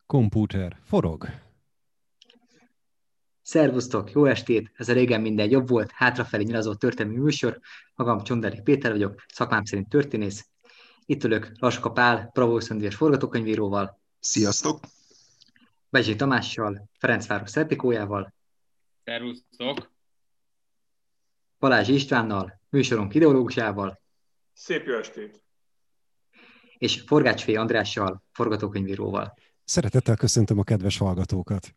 Kompúter forog. Szervusztok, jó estét! Ez a régen minden jobb volt, hátrafelé nyilazó történelmi műsor. Magam Csondári Péter vagyok, szakmám szerint történész. Itt ülök Laska Pál, Pravó Szöndvér forgatókönyvíróval, Sziasztok! Bezsé Tamással, Ferencváros Szerpikójával, Szervusztok! Balázs Istvánnal, műsorunk ideológusával, Szép jó estét! és Forgácsfé Andrással, forgatókönyvíróval. Szeretettel köszöntöm a kedves hallgatókat.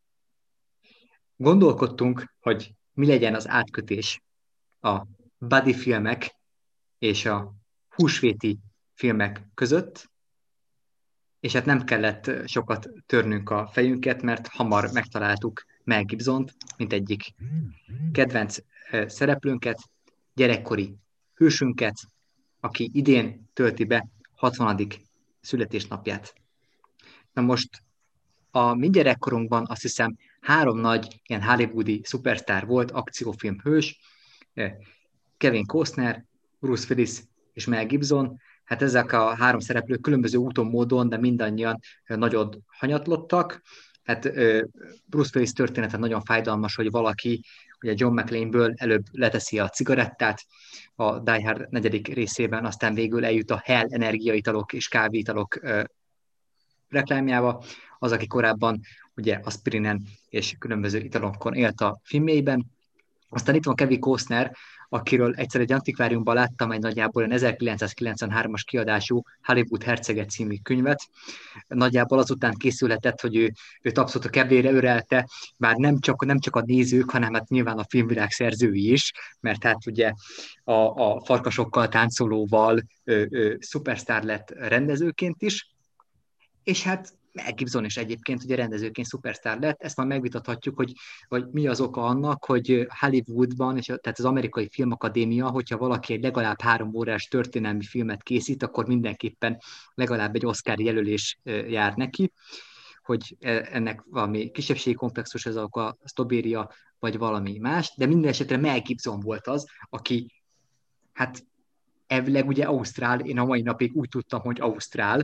Gondolkodtunk, hogy mi legyen az átkötés a buddy filmek és a húsvéti filmek között, és hát nem kellett sokat törnünk a fejünket, mert hamar megtaláltuk Mel Gibsont, mint egyik kedvenc szereplőnket, gyerekkori hősünket, aki idén tölti be 60. születésnapját. Na most a mi gyerekkorunkban azt hiszem 3 nagy ilyen hollywoodi szupersztár volt, akciófilm hős, Kevin Costner, Bruce Willis és Mel Gibson. Hát ezek a 3 szereplők különböző úton, módon, de mindannyian nagyon hanyatlottak. Hát Bruce Willis története nagyon fájdalmas, hogy valaki ugye John McClane-ből előbb leteszi a cigarettát a Die Hard 4. részében, aztán végül eljut a Hell energiaitalok és kávéitalok reklámjába, az, aki korábban ugye aspirinen és különböző italokon élt a filmjeiben. Aztán itt van Kevin Costner, akiről egyszer egy antikváriumban láttam egy nagyjából 1993-as kiadású Hollywood Hercege című könyvet. Nagyjából azután készülhetett, hogy őt abszolút a kedvére örelte, bár nem csak a nézők, hanem hát nyilván a filmvilág szerzői is, mert hát ugye a farkasokkal táncolóval szupersztár lett rendezőként is, és hát Mel Gibson is egyébként ugye rendezőként szupersztár lett, ezt már megvitathatjuk, hogy mi az oka annak, hogy Hollywoodban, és tehát az Amerikai Filmakadémia, hogyha valaki egy legalább 3 órás történelmi filmet készít, akkor mindenképpen legalább egy Oscar jelölés jár neki, hogy ennek valami kisebbségi komplexus, ez a sztobéria, vagy valami más, de minden esetre Mel Gibson volt az, aki hát elvileg ugye ausztrál, én a mai napig úgy tudtam, hogy ausztrál,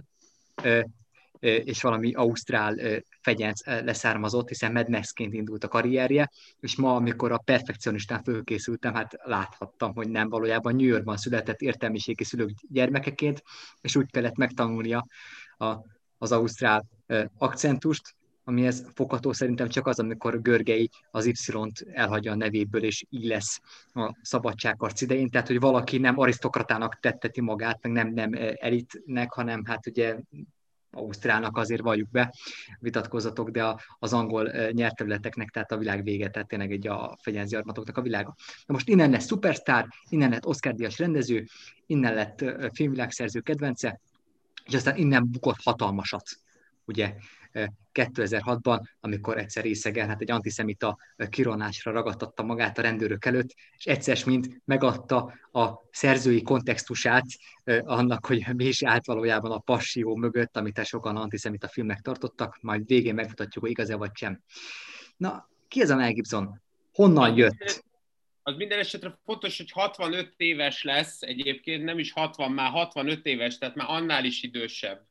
és valami ausztrál fegyenc leszármazott, hiszen Mad Max-ként indult a karrierje, és ma, amikor a perfekcionistán fölkészültem, hát láthattam, hogy nem, valójában New Yorkban született értelmiségi szülők gyermekeként, és úgy kellett megtanulnia az ausztrál akcentust, amihez fogható szerintem csak az, amikor Görgei az Y-t elhagyja a nevéből, és így lesz a szabadságharc idején, tehát hogy valaki nem arisztokratának tetteti magát, meg nem elitnek, hanem hát ugye ausztrálnak, azért valljuk be, vitatkozatok, de az angol nyelvterületeknek, tehát a világ vége, tehát tényleg egy a fegyenzi armatoknak a világa. Na most innen lett szupersztár, innen lett Oscar-díjas rendező, innen lett filmvilágszerző kedvence, és aztán innen bukott hatalmasat, ugye 2006-ban, amikor egyszer részegen hát egy antiszemita kironásra ragadtatta magát a rendőrök előtt, és egyszer mint megadta a szerzői kontextusát annak, hogy mi is állt valójában a Passió mögött, amit sokan antiszemita filmnek tartottak, majd végén megmutatjuk, hogy igaz-e vagy sem. Na, ki ez a Mel Gibson? Honnan jött? Az minden esetre fontos, hogy 65 éves lesz egyébként, nem is 60, már 65 éves, tehát már annál is idősebb.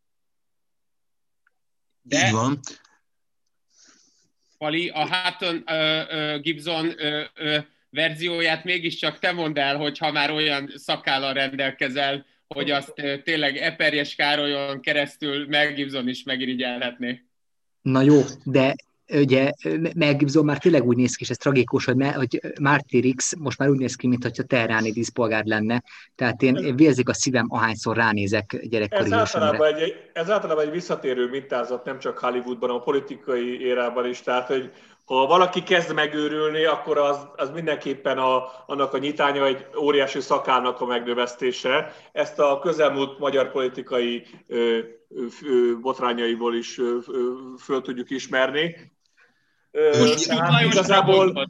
De így van. Pali, a Hutton Gibson verzióját mégiscsak te mondd el, hogyha már olyan szakállal rendelkezel, hogy azt tényleg Eperjes Károlyon keresztül Mel Gibson is megirigyelhetné. Na jó, de ugye Mel Gibson már tényleg úgy néz ki, és ez tragikus, hogy Marty Riggs most már úgy néz ki, mintha teheráni díszpolgár lenne. Tehát én vérzik a szívem, ahányszor ránézek gyerekkori hősömre. Ez általában egy visszatérő mintázat, nem csak Hollywoodban, a politikai érában is. Tehát, hogy ha valaki kezd megőrülni, akkor az mindenképpen annak a nyitánya egy óriási szakának a megnövesztése. Ezt a közelmúlt magyar politikai botrányaiból is föl tudjuk ismerni. Igazából...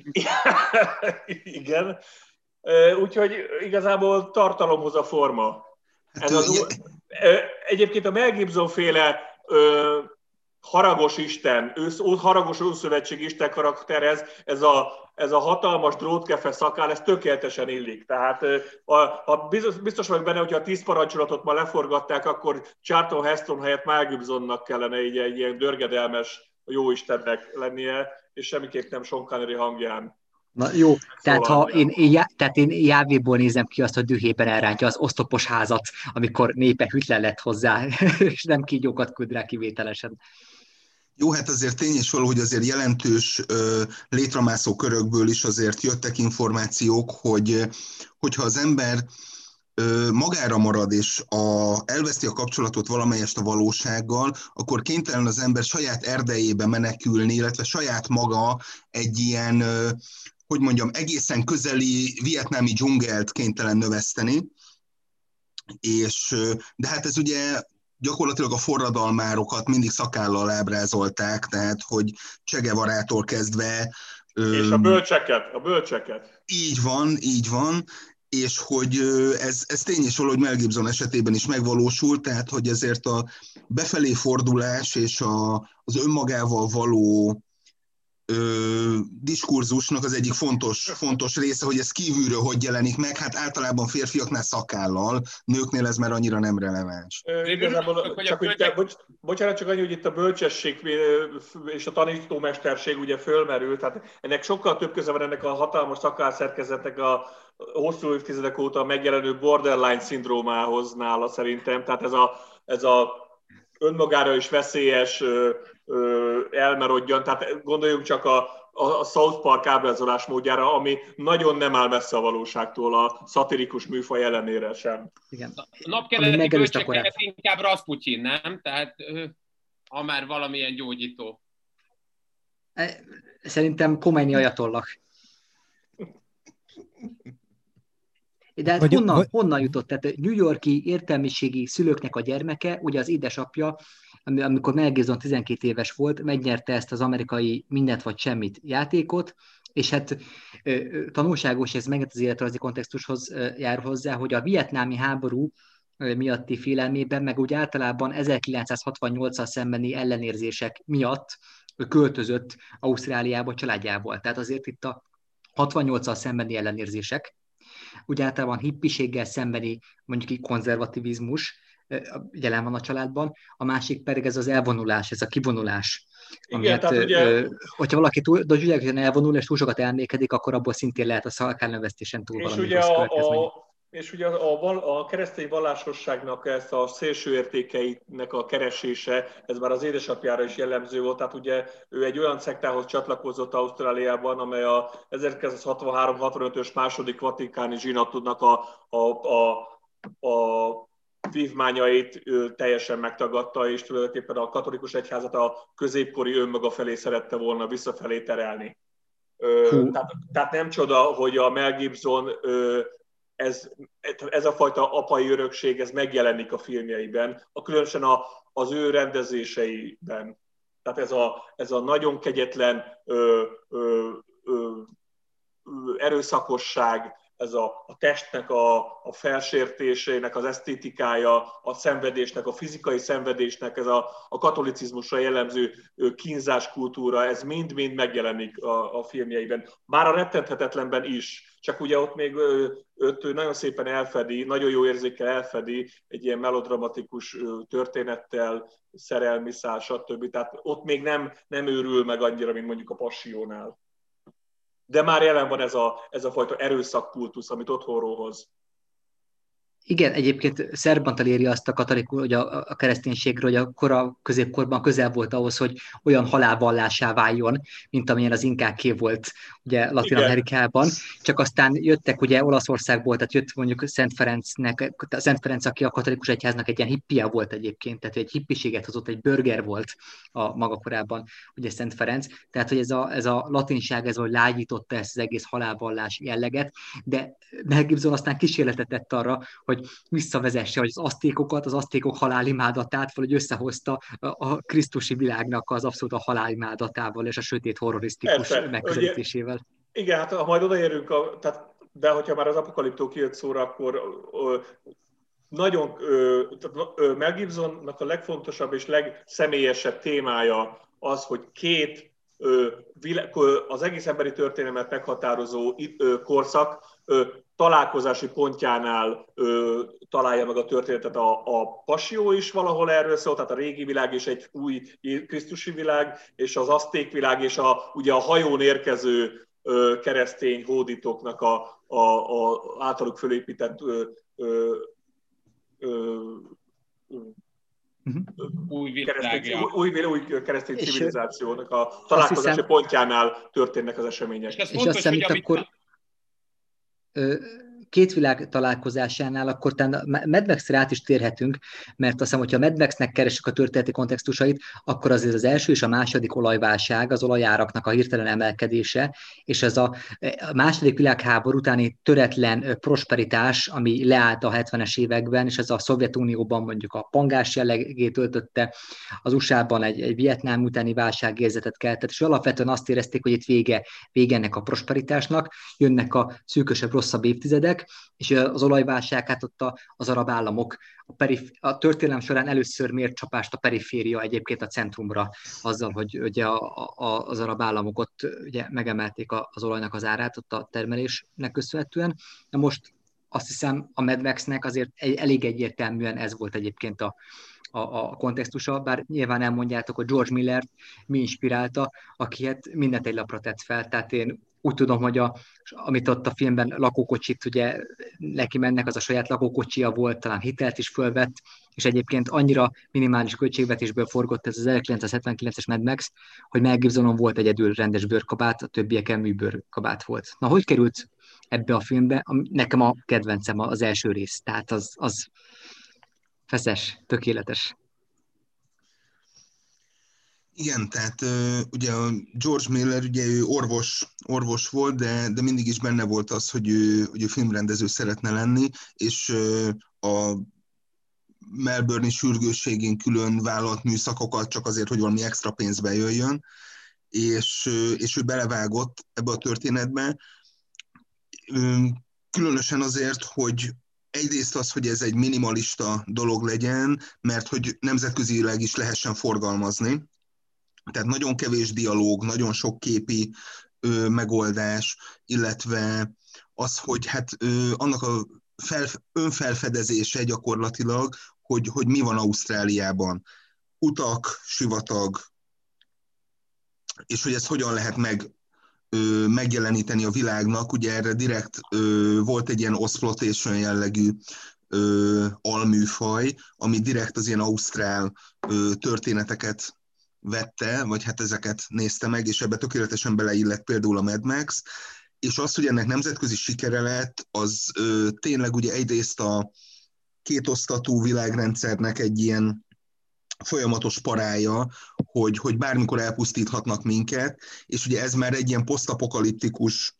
Igen. Úgyhogy igazából tartalomhoz a forma. Egyébként a Mel Gibson féle haragos Isten, haragos Ószövetség Isten karakterhez ez a hatalmas drótkefe szakál, ez tökéletesen illik. Tehát ha biztos vagyok benne, hogyha a 10 parancsolatot ma leforgatták, akkor Charlton Heston helyett Mel Gibsonnak kellene egy ilyen dörgedelmes jóistennek lennie, és semmiképp nem Sean Connery hangján. Na jó, tehát én Jávéból nézem ki azt, hogy dühében elrántja az osztopos házat, amikor népe hűtlen lett hozzá, és nem kígyókat küld rá kivételesen. Jó, hát azért tény és való, hogy azért jelentős létramászó körökből is azért jöttek információk, hogyha az ember magára marad és elveszti a kapcsolatot valamelyest a valósággal, akkor kénytelen az ember saját erdejébe menekülni, illetve saját maga egy ilyen, hogy mondjam, egészen közeli vietnámi dzsungelt kénytelen növeszteni. De hát ez ugye gyakorlatilag a forradalmárokat mindig szakállal ábrázolták, tehát hogy Che Guevarától kezdve... És a bölcseket. Így van, és hogy ez tény és való, hogy Mel Gibson esetében is megvalósult, tehát hogy ezért a befelé fordulás és az önmagával való diskurzusnak az egyik fontos része, hogy ez kívülről hogy jelenik meg, hát általában férfiaknál szakállal, nőknél ez már annyira nem releváns. Igazából bocsánat, csak annyi, hogy itt a bölcsesség és a tanítómesterség ugye fölmerült, tehát ennek sokkal több köze van ennek a hatalmas szakálszerkezetnek a hosszú évtizedek óta megjelenő borderline szindrómához nála szerintem, tehát ez a önmagára is veszélyes elmerodjan, tehát gondoljunk csak a South Park ábrázolás módjára, ami nagyon nem áll messze a valóságtól, a szatirikus műfaj ellenére sem. Igen. A napkeleti bölcseket inkább Rasputin, nem? Tehát ha már valamilyen gyógyító. Szerintem Khomeini ajatollak. De hát honnan jutott? Tehát New York-i értelmiségi szülőknek a gyermeke, ugye az édesapja, amikor Mel Gibson 12 éves volt, megnyerte ezt az amerikai mindent vagy semmit játékot, és hát tanulságos, ez megint az életrajzi kontextushoz jár hozzá, hogy a vietnámi háború miatti félelmében, meg úgy általában 1968-al szembeni ellenérzések miatt költözött Ausztráliába családjával. Tehát azért itt a 68-al szembeni ellenérzések, úgy általában hippiséggel szembeni mondjuk konzervativizmus jelen van a családban, a másik pedig ez az elvonulás, ez a kivonulás. Igen, tehát ugye... Hogyha valaki túl elvonul és túl sokat elmékedik, akkor abból szintén lehet a szakálnövesztésen túl valami rossz következmény. És ugye a keresztény vallásosságnak ezt a szélső értékeinek a keresése, ez már az édesapjára is jellemző volt, tehát ugye ő egy olyan szektához csatlakozott Ausztráliában, amely a 1963-65-ös második vatikáni zsinatodnak a vívmányait teljesen megtagadta, és tulajdonképpen a katolikus egyházat a középkori önmaga felé szerette volna visszafelé terelni. Tehát nem csoda, hogy a Mel Gibson ez a fajta apai örökség, ez megjelenik a filmjeiben, különösen az ő rendezéseiben. Tehát ez a nagyon kegyetlen erőszakosság, ez a testnek a felsértésének az esztétikája, a szenvedésnek, a fizikai szenvedésnek, ez a katolicizmusra jellemző kínzáskultúra, ez mind-mind megjelenik a filmjeiben. Már a rettenthetetlenben is. Csak ugye ott még őt nagyon szépen elfedi, nagyon jó érzékkel elfedi egy ilyen melodramatikus történettel, szerelmi szál, stb. Tehát ott még nem őrül meg annyira, mint mondjuk a Passionál. De már jelen van ez a fajta erőszakkultusz, amit otthonról hoz. Igen, egyébként Szerbantal éri azt a katolikus, hogy a kereszténységről, hogy a középkorban közel volt ahhoz, hogy olyan halálvallásá váljon, mint amilyen az inkáké volt ugye Latin-Amerikában. Csak aztán jöttek ugye Olaszországból, tehát jött mondjuk Szent Ferenc, aki a katolikus egyháznak egy ilyen hippia volt egyébként, tehát egy hippiséget hozott, egy burger volt a maga korában, ugye Szent Ferenc. Tehát, hogy ez a latinság, ez hogy lágyította ezt az egész halálvallás jelleget, de Mel Gibson aztán kísérletet tett arra, hogy visszavezesse, hogy az aztékok halálimádatát, vagy összehozta a krisztusi világnak az abszolút a halálimádatával és a sötét horrorisztikus megközelítésével. Igen, hát ha majd odaérünk, de hogyha már az apokaliptó kijött szóra, akkor nagyon, Mel Gibsonnak a legfontosabb és legszemélyesebb témája az, hogy két az egész emberi történelmet meghatározó korszak találkozási pontjánál találja meg a történetet. A Passió is valahol erről szól, tehát a régi világ és egy új krisztusi világ, és az azték világ, és ugye a hajón érkező keresztény hódítóknak a általuk fölépített új keresztény civilizációnak a találkozási pontjánál történnek az események. És azt hiszem, itt akkor két világ találkozásánál, akkor talán Mad Max-re át is térhetünk, mert azt hiszem, hogyha Mad Max-nek keresünk a történeti kontextusait, akkor azért az első és a második olajválság, az olajáraknak a hirtelen emelkedése, és ez a második világháború utáni töretlen prosperitás, ami leállt a 70-es években, és ez a Szovjetunióban mondjuk a pangás jellegét öltötte, az USA-ban egy Vietnám utáni válságérzetet keltett, és alapvetően azt érezték, hogy itt vége ennek a prosperitásnak, jönnek a szűkösebb, rosszabb évtizedek, és az olajválság, hát ott az arab államok a történelem során először mért csapást a periféria egyébként a centrumra, azzal, hogy ugye az arab államok ott ugye megemelték az olajnak az árát ott a termelésnek köszönhetően. Na most azt hiszem a Mad Max-nek azért elég egyértelműen ez volt egyébként a kontextusa, bár nyilván elmondjátok, hogy George Millert mi inspirálta, aki hát mindent egy lapra tett fel, tehát én úgy tudom, hogy amit ott a filmben lakókocsit, ugye neki mennek, az a saját lakókocsija volt, talán hitelt is fölvett, és egyébként annyira minimális költségvetésből forgott ez az 1979-es Mad Max, hogy Mel Gibsonon volt egyedül rendes bőrkabát, a többieken műbőrkabát volt. Na, hogy került ebbe a filmbe? Nekem a kedvencem az első rész, tehát az feszes, tökéletes. Igen, tehát ugye a George Miller, ugye ő orvos volt, de mindig is benne volt az, hogy ő filmrendező szeretne lenni, és a Melbourne-i sürgősségén külön vállalt műszakokat csak azért, hogy valami extra pénzbe jöjjön, és ő belevágott ebbe a történetbe. Különösen azért, hogy egyrészt az, hogy ez egy minimalista dolog legyen, mert hogy nemzetközileg is lehessen forgalmazni. Tehát nagyon kevés dialóg, nagyon sok képi megoldás, illetve az, hogy hát annak a önfelfedezése gyakorlatilag, hogy mi van Ausztráliában. Utak, sivatag, és hogy ezt hogyan lehet megjeleníteni a világnak. Ugye erre direkt volt egy ilyen Osploitation jellegű alműfaj, ami direkt az ilyen ausztrál történeteket vette, vagy hát ezeket nézte meg, és ebbe tökéletesen beleillett például a Mad Max, és az, hogy ennek nemzetközi sikere lett, az tényleg ugye egyrészt a kétosztatú világrendszernek egy ilyen folyamatos parája, hogy bármikor elpusztíthatnak minket, és ugye ez már egy ilyen posztapokaliptikus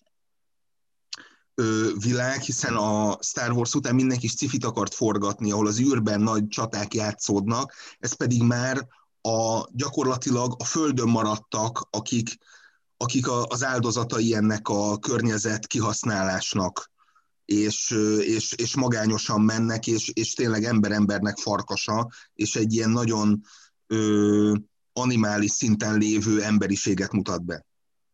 világ, hiszen a Star Wars után mindenki sci-fit akart forgatni, ahol az űrben nagy csaták játszódnak, ez pedig már gyakorlatilag a Földön maradtak, akik az áldozatai ennek a környezet kihasználásnak, és magányosan mennek, és tényleg ember-embernek farkasa, és egy ilyen nagyon animális szinten lévő emberiséget mutat be.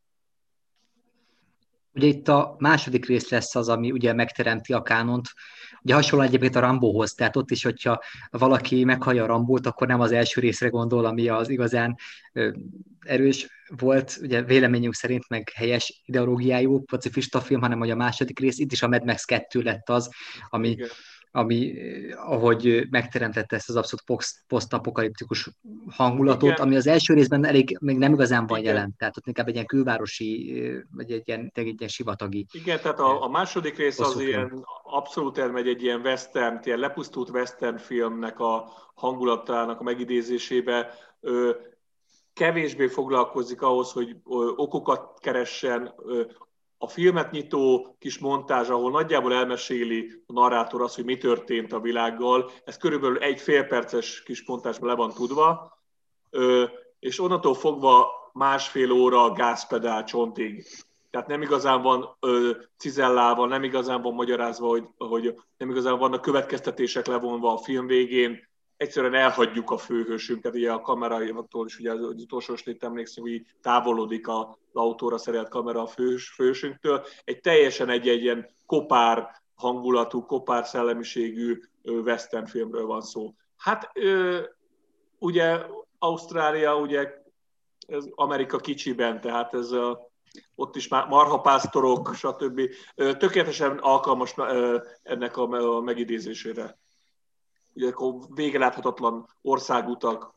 Ugye itt a második rész lesz az, ami ugye megteremti a kánont. Ugye hasonlóan egyébként a Rambóhoz, tehát ott is, hogyha valaki meghallja a Rambót, akkor nem az első részre gondol, ami az igazán erős volt, ugye véleményünk szerint meg helyes ideológiájú pacifista film, hanem hogy a második rész, itt is a Mad Max 2 lett az, ami ahogy megteremtette ezt az abszolút posztapokaliptikus hangulatot, igen, ami az első részben elég még nem igazán van jelen, tehát ott inkább egy ilyen külvárosi, vagy egy ilyen sivatagi. Igen, tehát a második rész az ilyen abszolút elmegy egy ilyen western, ilyen lepusztult western filmnek a hangulatának a megidézésébe. Kevésbé foglalkozik ahhoz, hogy okokat keressen. A filmet nyitó kis montázs, ahol nagyjából elmeséli a narrátor azt, hogy mi történt a világgal, ez körülbelül egy félperces kis montázsban le van tudva, és onnantól fogva másfél óra gázpedál csontig. Tehát nem igazán van cizellálva, nem igazán van magyarázva, hogy nem igazán vannak következtetések levonva a film végén. Egyszerűen elhagyjuk a főhősünket, ugye a kamerától is, ugye az utolsó snit emlékszünk, hogy távolodik az autóra szerelt kamera a főhősünktől. Egy teljesen egy ilyen kopár hangulatú, kopár szellemiségű western filmről van szó. Hát ugye Ausztrália, ugye ez Amerika kicsiben, tehát ez ott is már marhapásztorok, stb. Tökéletesen alkalmas ennek a megidézésére. Ugye akkor végeláthatatlan országutak.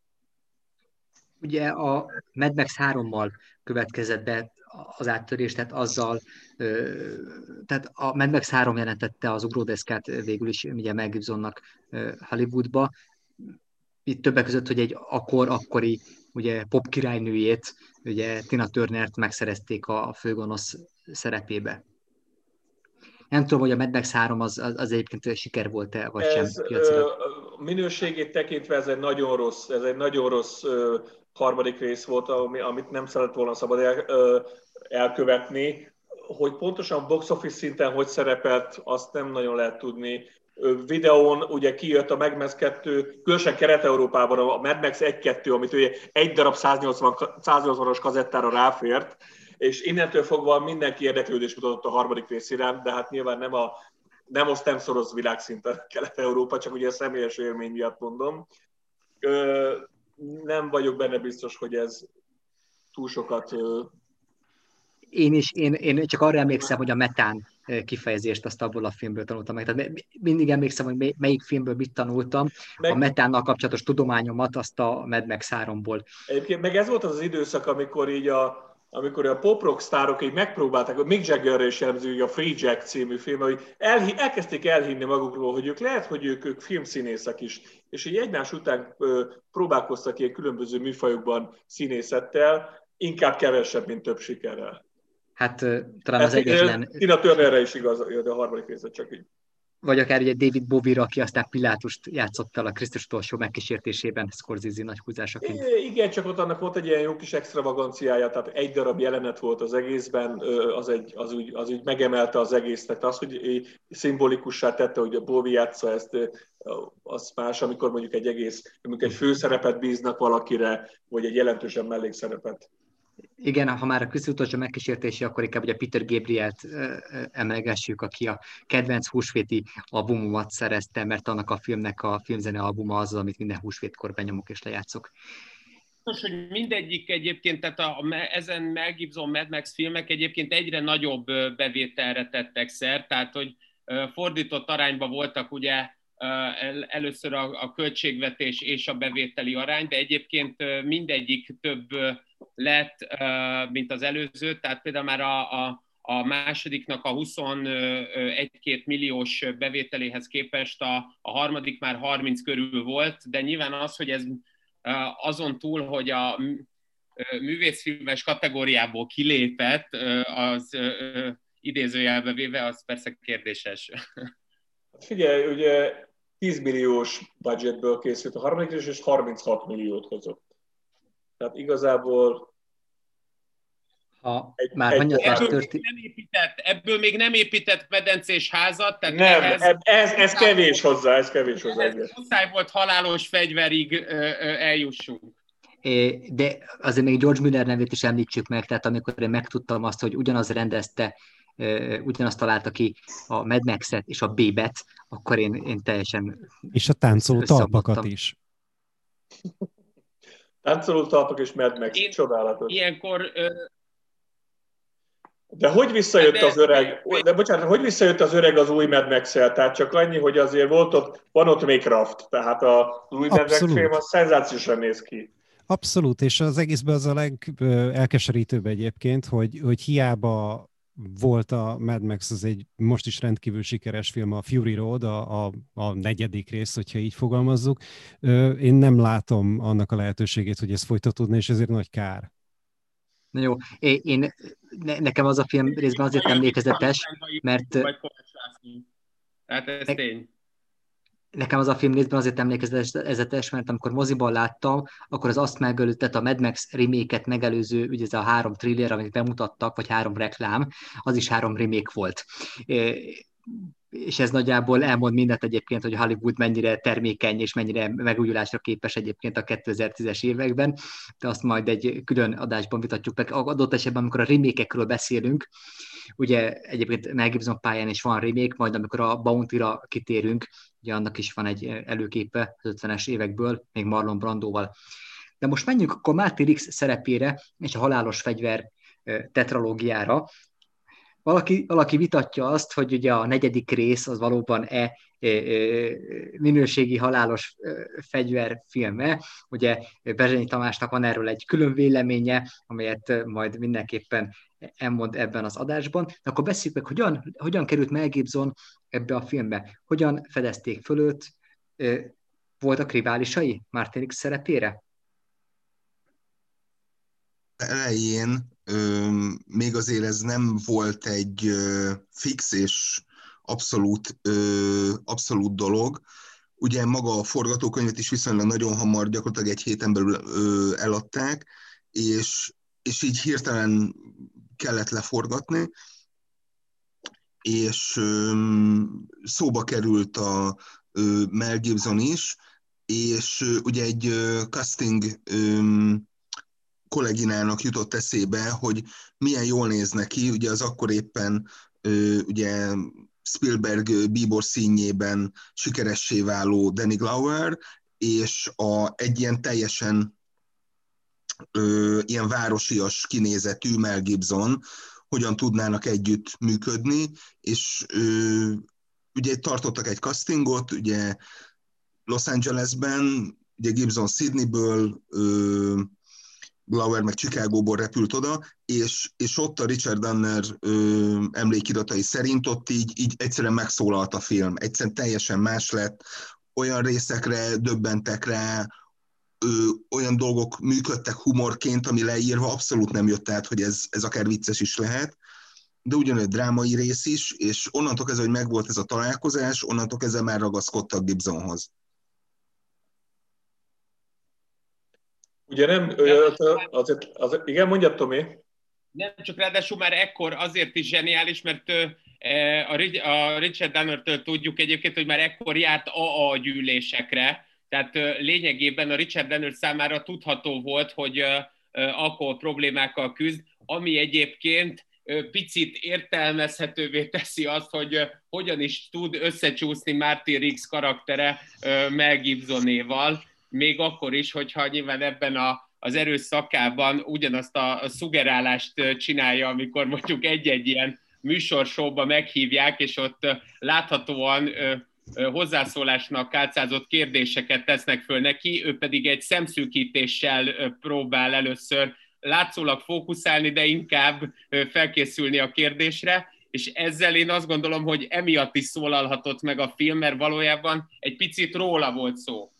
Ugye a Mad Max 3-mal következett be az áttörés, tehát azzal, tehát a Mad Max 3 jelentette az ugródeszkát végül is ugye Mel Gibsonnak Hollywoodba. Itt többek között, hogy egy akkori ugye pop királynőjét, ugye Tina Turnert megszerezték a főgonosz szerepébe. Nem tudom, hogy a Mad Max 3 az egyébként siker volt-e, vagy sem piacilag. Minőségét tekintve ez egy nagyon rossz harmadik rész volt, amit nem szeretett volna szabad elkövetni. Hogy pontosan box office szinten hogy szerepelt, azt nem nagyon lehet tudni. Videón ugye kijött a Mad Max 2, különösen Kelet-Európában a Mad Max 1-2, amit ugye egy darab 180-as kazettára ráfért, és innentől fogva mindenki érdeklődést mutatott a harmadik rész iránt, de hát nyilván nem szoroz világszinten Kelet-Európa, csak ugye a személyes élmény miatt mondom. Nem vagyok benne biztos, hogy ez túl sokat... Én csak arra emlékszem, hogy a metán kifejezést azt abból a filmből tanultam meg. Tehát mindig emlékszem, hogy melyik filmből mit tanultam. A metánnal kapcsolatos tudományomat azt a Mad Max 3-ból. Egyébként meg ez volt az időszak, amikor így amikor a pop-rock sztárok így megpróbálták, Mick Jaggerre is jellemző, a Free Jack című film, hogy elkezdték elhinni magukról, hogy ők filmszínészek is, és így egymás után próbálkoztak ilyen különböző műfajokban színészettel, inkább kevesebb, mint több sikerrel. Hát talán az egyetlen... Tina Turnerre is igaz, de a harmadik része csak így. Vagy akár ugye David Bowie-ra, aki aztán Pilátust játszott el a Krisztus utolsó megkísértésében, Scorsese nagy húzásaként. Igen, csak ott annak volt egy ilyen jó kis extravaganciája, tehát egy darab jelenet volt az egészben, az úgy megemelte az egészet. Az, hogy szimbolikussá tette, hogy a Bowie játsza ezt, az más, amikor mondjuk egy főszerepet bíznak valakire, vagy egy jelentősen mellékszerepet. Igen, ha már a Krisztus utolsó megkísértése, akkor inkább ugye Peter Gabrielt emelgessük, aki a kedvenc húsvéti albumomat szerezte, mert annak a filmnek a filmzene albuma az, amit minden húsvétkor benyomok és lejátszok. Hogy mindegyik egyébként, tehát ezen Mel Gibson Mad Max filmek egyébként egyre nagyobb bevételre tettek szert, tehát hogy fordított arányban voltak ugye először a költségvetés és a bevételi arány, de egyébként mindegyik több lett, mint az előző, tehát például már a másodiknak a 21-2 milliós bevételéhez képest a harmadik már 30 körül volt, de nyilván az, hogy ez azon túl, hogy a művészfilmes kategóriából kilépett, az idézőjelbe véve, az persze kérdéses. Figyelj, ugye 10 milliós budgetből készült a harmadik rész, és 36 milliót hozott. Tehát igazából... Ebből még nem épített medencés házat, tehát nem, ez kevés hozzá, ez kevés hozzá. Ez muszáj volt halálos fegyverig eljussunk. De azért még George Miller nevét is említsük meg, tehát amikor én megtudtam azt, hogy ugyanaz rendezte, ugyanazt találta ki a Mad Max-et és a B-bet, akkor én teljesen... És a táncoló talpakat is. Táncoló talpak és Mad Max, csodálatos. Ilyenkor... De hogy visszajött az öreg? Hogy visszajött az öreg az új Mad Max-el? Tehát csak annyi, hogy azért van ott még Kraft, tehát az új Mad Max film az szenzációsan néz ki. Abszolút, és az egészben az a legelkeserítőbb egyébként, hogy hiába volt a Mad Max, az egy most is rendkívül sikeres film, a Fury Road, a negyedik rész, hogyha így fogalmazzuk. Én nem látom annak a lehetőségét, hogy ez folytatódna, és ezért nagy kár. Na jó, nekem az a film részben azért emlékezetes, mert... Tehát ez tény. nekem az a film részben azért emlékezetes, mert amikor moziban láttam, akkor az azt megelőzött, a Mad Max remake-et megelőző, ugye ez a 3 thriller, amit bemutattak, vagy 3 reklám, az is 3 remake volt. És ez nagyjából elmond mindent egyébként, hogy Hollywood mennyire termékeny és mennyire megújulásra képes egyébként a 2010-es években, de azt majd egy külön adásban vitatjuk meg. Adott esetben, amikor a remake-ekről beszélünk, ugye egyébként Mel Gibson pályán is van remake, majd amikor a Bounty-ra kitérünk, ugye annak is van egy előképe az 50-es évekből, még Marlon Brandóval. De most menjünk akkor Marty Riggs szerepére és a halálos fegyver tetralógiára. Valaki vitatja azt, hogy ugye a 4. rész az valóban minőségi halálos fegyver filme. Ugye Berzsenyi Tamásnak van erről egy külön véleménye, amelyet majd mindenképpen elmond ebben az adásban. De akkor beszéljük meg, hogyan került Mel Gibson ebbe a filmbe. Hogyan fedezték fölött? Voltak riválisai Marty Riggs szerepére? Elején még azért ez nem volt egy fix és abszolút dolog. Ugye maga a forgatókönyvet is viszonylag nagyon hamar, gyakorlatilag egy héten belül eladták, és így hirtelen kellett leforgatni, és szóba került a Mel Gibson is, és ugye egy casting kolléginának jutott eszébe, hogy milyen jól néz neki, ugye az akkor éppen ugye Spielberg bíbor színjében sikeressé váló Danny Glover, és egy ilyen teljesen ilyen városias kinézetű Mel Gibson, hogyan tudnának együtt működni, és ugye tartottak egy castingot, ugye Los Angelesben, ugye Gibson Sydneyből, Glover meg Chicagóból repült oda, és ott a Richard Donner emlékiratai szerint ott így egyszerűen megszólalt a film. Egyszerűen teljesen más lett, olyan részekre döbbentek rá, olyan dolgok működtek humorként, ami leírva abszolút nem jött át, hogy ez akár vicces is lehet, de ugyanúgy drámai rész is, és onnantól kezdve, hogy megvolt ez a találkozás, onnantól kezdve már ragaszkodtak Gibsonhoz. Ugye nem, igen, mondjad, Tomi. Nem, csak ráadásul már ekkor azért is zseniális, mert a Richard Donner-től tudjuk egyébként, hogy már ekkor járt AA gyűlésekre, tehát lényegében a Richard Donner számára tudható volt, hogy alkohol problémákkal küzd, ami egyébként picit értelmezhetővé teszi azt, hogy hogyan is tud összecsúszni Marty Riggs karaktere Mel Gibsonéval, még akkor is, hogyha nyilván ebben az erős szakában ugyanazt a szuggerálást csinálja, amikor mondjuk egy-egy ilyen műsorsóba meghívják, és ott láthatóan hozzászólásnak álcázott kérdéseket tesznek föl neki, ő pedig egy szemszűkítéssel próbál először látszólag fókuszálni, de inkább felkészülni a kérdésre, és ezzel én azt gondolom, hogy emiatt is szólalhatott meg a film, mert valójában egy picit róla volt szó.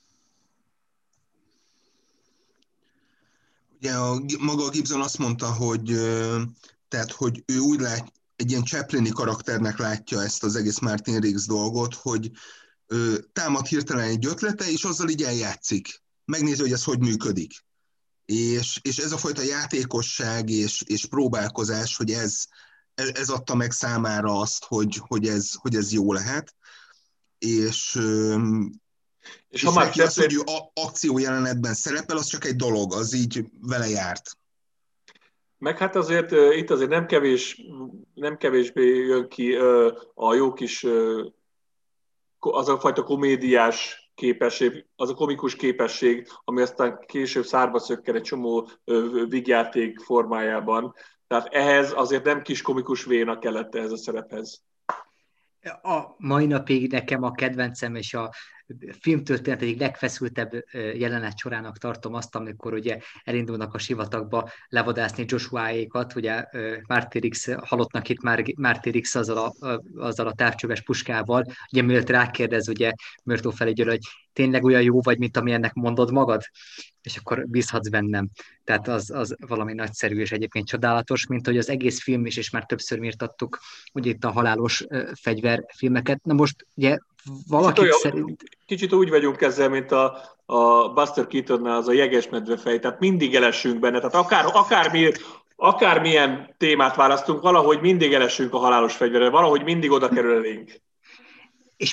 Ugye maga Gibson azt mondta, hogy ő úgy lát, egy ilyen Chaplin-i karakternek látja ezt az egész Martin Riggs dolgot, hogy támad hirtelen egy ötlete, és azzal így eljátszik. Megnézi, hogy ez hogy működik. És ez a fajta játékosság és próbálkozás, hogy ez adta meg számára azt, hogy ez jó lehet. És ha már neki az, hogy ő akciójelenetben szerepel, az csak egy dolog, az így vele járt. Meg hát azért itt azért nem kevésbé jön ki a jó kis, az a fajta komédiás képesség, az a komikus képesség, ami aztán később szárba szökken egy csomó vígjáték formájában. Tehát ehhez azért nem kis komikus véna kellett ehhez a szerephez. A mai napig nekem a kedvencem és a filmtörténet egyik legfeszültebb jelenet sorának tartom azt, amikor ugye elindulnak a sivatagba levadászni Joshuáékat, ugye Marty Riggs halottnak itt Marty Riggs azzal a távcsöves puskával, ugye mielőtt rákérdez ugye Murtaugh felügyelő, hogy tényleg olyan jó vagy, mint ami ennek mondod magad? És akkor bízhatsz bennem. Tehát az valami nagyszerű és egyébként csodálatos, mint hogy az egész film is, és már többször mírtattuk, ugye itt a halálos fegyverfilmeket. Na most ugye valakik szerint... Kicsit úgy vagyunk ezzel, mint a Buster Keatonnál az a jegesmedve fej, tehát mindig elesünk benne, tehát akármilyen témát választunk, valahogy mindig elesünk a halálos fegyverre, valahogy mindig oda kerül elénk. És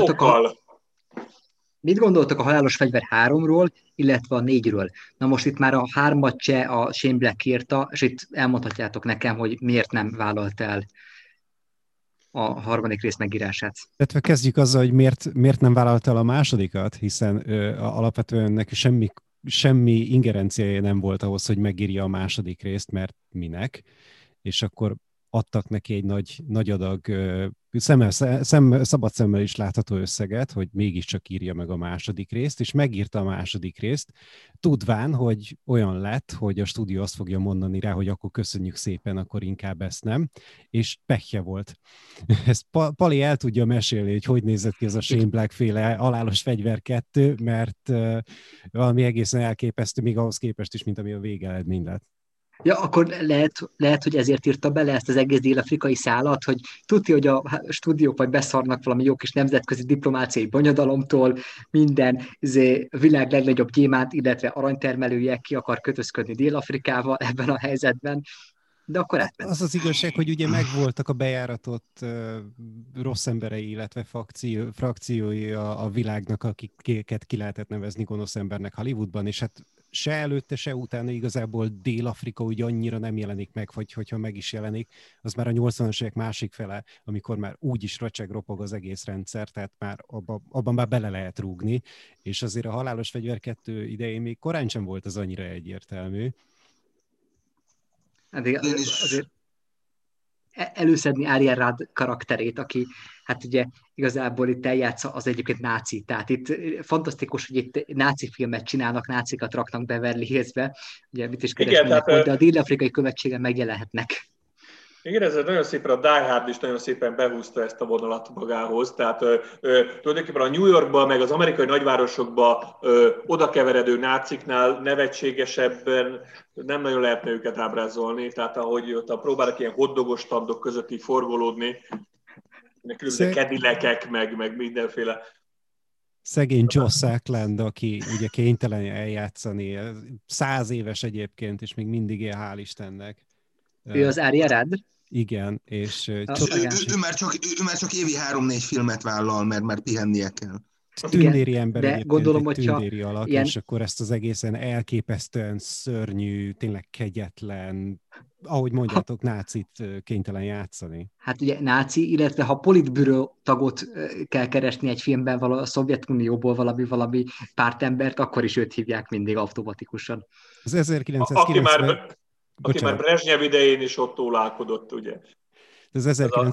mit gondoltak a Halálos Fegyver 3-ról, illetve a 4-ről? Na most itt már a 3-at cseh a Shane Black írta, és itt elmondhatjátok nekem, hogy miért nem vállalt el a harmadik rész megírását. Tehát kezdjük azzal, hogy miért nem vállalta el a másodikat, hiszen alapvetően neki semmi ingerenciája nem volt ahhoz, hogy megírja a második részt, mert minek, és akkor adtak neki egy nagy adag szabad szemmel is látható összeget, hogy mégiscsak írja meg a második részt, és megírta a második részt, tudván, hogy olyan lett, hogy a stúdió azt fogja mondani rá, hogy akkor köszönjük szépen, akkor inkább ezt nem, és pehje volt. Ezt Pali el tudja mesélni, hogy nézett ki ez a Shane Black-féle Halálos Fegyver 2, mert valami egészen elképesztő, még ahhoz képest is, mint ami a végeredmény lett. Ja, akkor lehet, hogy ezért írta bele ezt az egész dél-afrikai szálat, hogy tudja, hogy a stúdiók vagy beszarnak valami jó kis nemzetközi diplomáciai bonyodalomtól, minden világ legnagyobb gyémánt, illetve aranytermelője ki akar kötözködni Dél-Afrikával ebben a helyzetben, de akkor átment. Az az igazság, hogy ugye megvoltak a bejáratott rossz emberei, illetve frakciói a világnak, akiket ki lehetett nevezni gonosz embernek Hollywoodban, és hát se előtte, se utána igazából Dél-Afrika úgy annyira nem jelenik meg, vagy hogyha meg is jelenik, az már a 80-as évek másik fele, amikor már úgy is racseg-ropog az egész rendszer, tehát már abban már bele lehet rúgni, és azért a Halálos Fegyver 2 idején még korán sem volt az annyira egyértelmű. Azért előszedni Arjen Rád karakterét, aki hát ugye igazából itt eljátsza az egyébként náci. Tehát itt fantasztikus, hogy itt náci filmet csinálnak, nácikat raknak Beverly Hillsbe, ugye mit is keresnének, de a dél-afrikai követségen megjelenhetnek. Igen, ez nagyon szépen, a Die Hard is nagyon szépen behúzta ezt a vonalat magához, tehát tulajdonképpen a New Yorkban, meg az amerikai nagyvárosokban oda keveredő náciknál nevetségesebben nem nagyon lehetne őket ábrázolni, tehát ahogy ott próbálnak ilyen hotdogos standok között így forgolódni, különböző kedilekek, meg mindenféle. Szegény Joss Sackland, aki ugye kénytelen eljátszani, 100 éves egyébként, és még mindig él, hál' Istennek. Ő az Arjen Rád? Igen, és... ő már csak évi 3-4 filmet vállal, mert már pihennie kell. Tündéri ember, de gondolom, egy tündéri alak, ilyen... és akkor ezt az egészen elképesztően szörnyű, tényleg kegyetlen, ahogy mondjátok, nácit kénytelen játszani. Hát ugye náci, illetve ha politbüró tagot kell keresni egy filmben a Szovjetunióból valami pártembert, akkor is őt hívják mindig automatikusan. Az 1990... Aki már Brezsnyev idején is ott ólálkodott, ugye? Az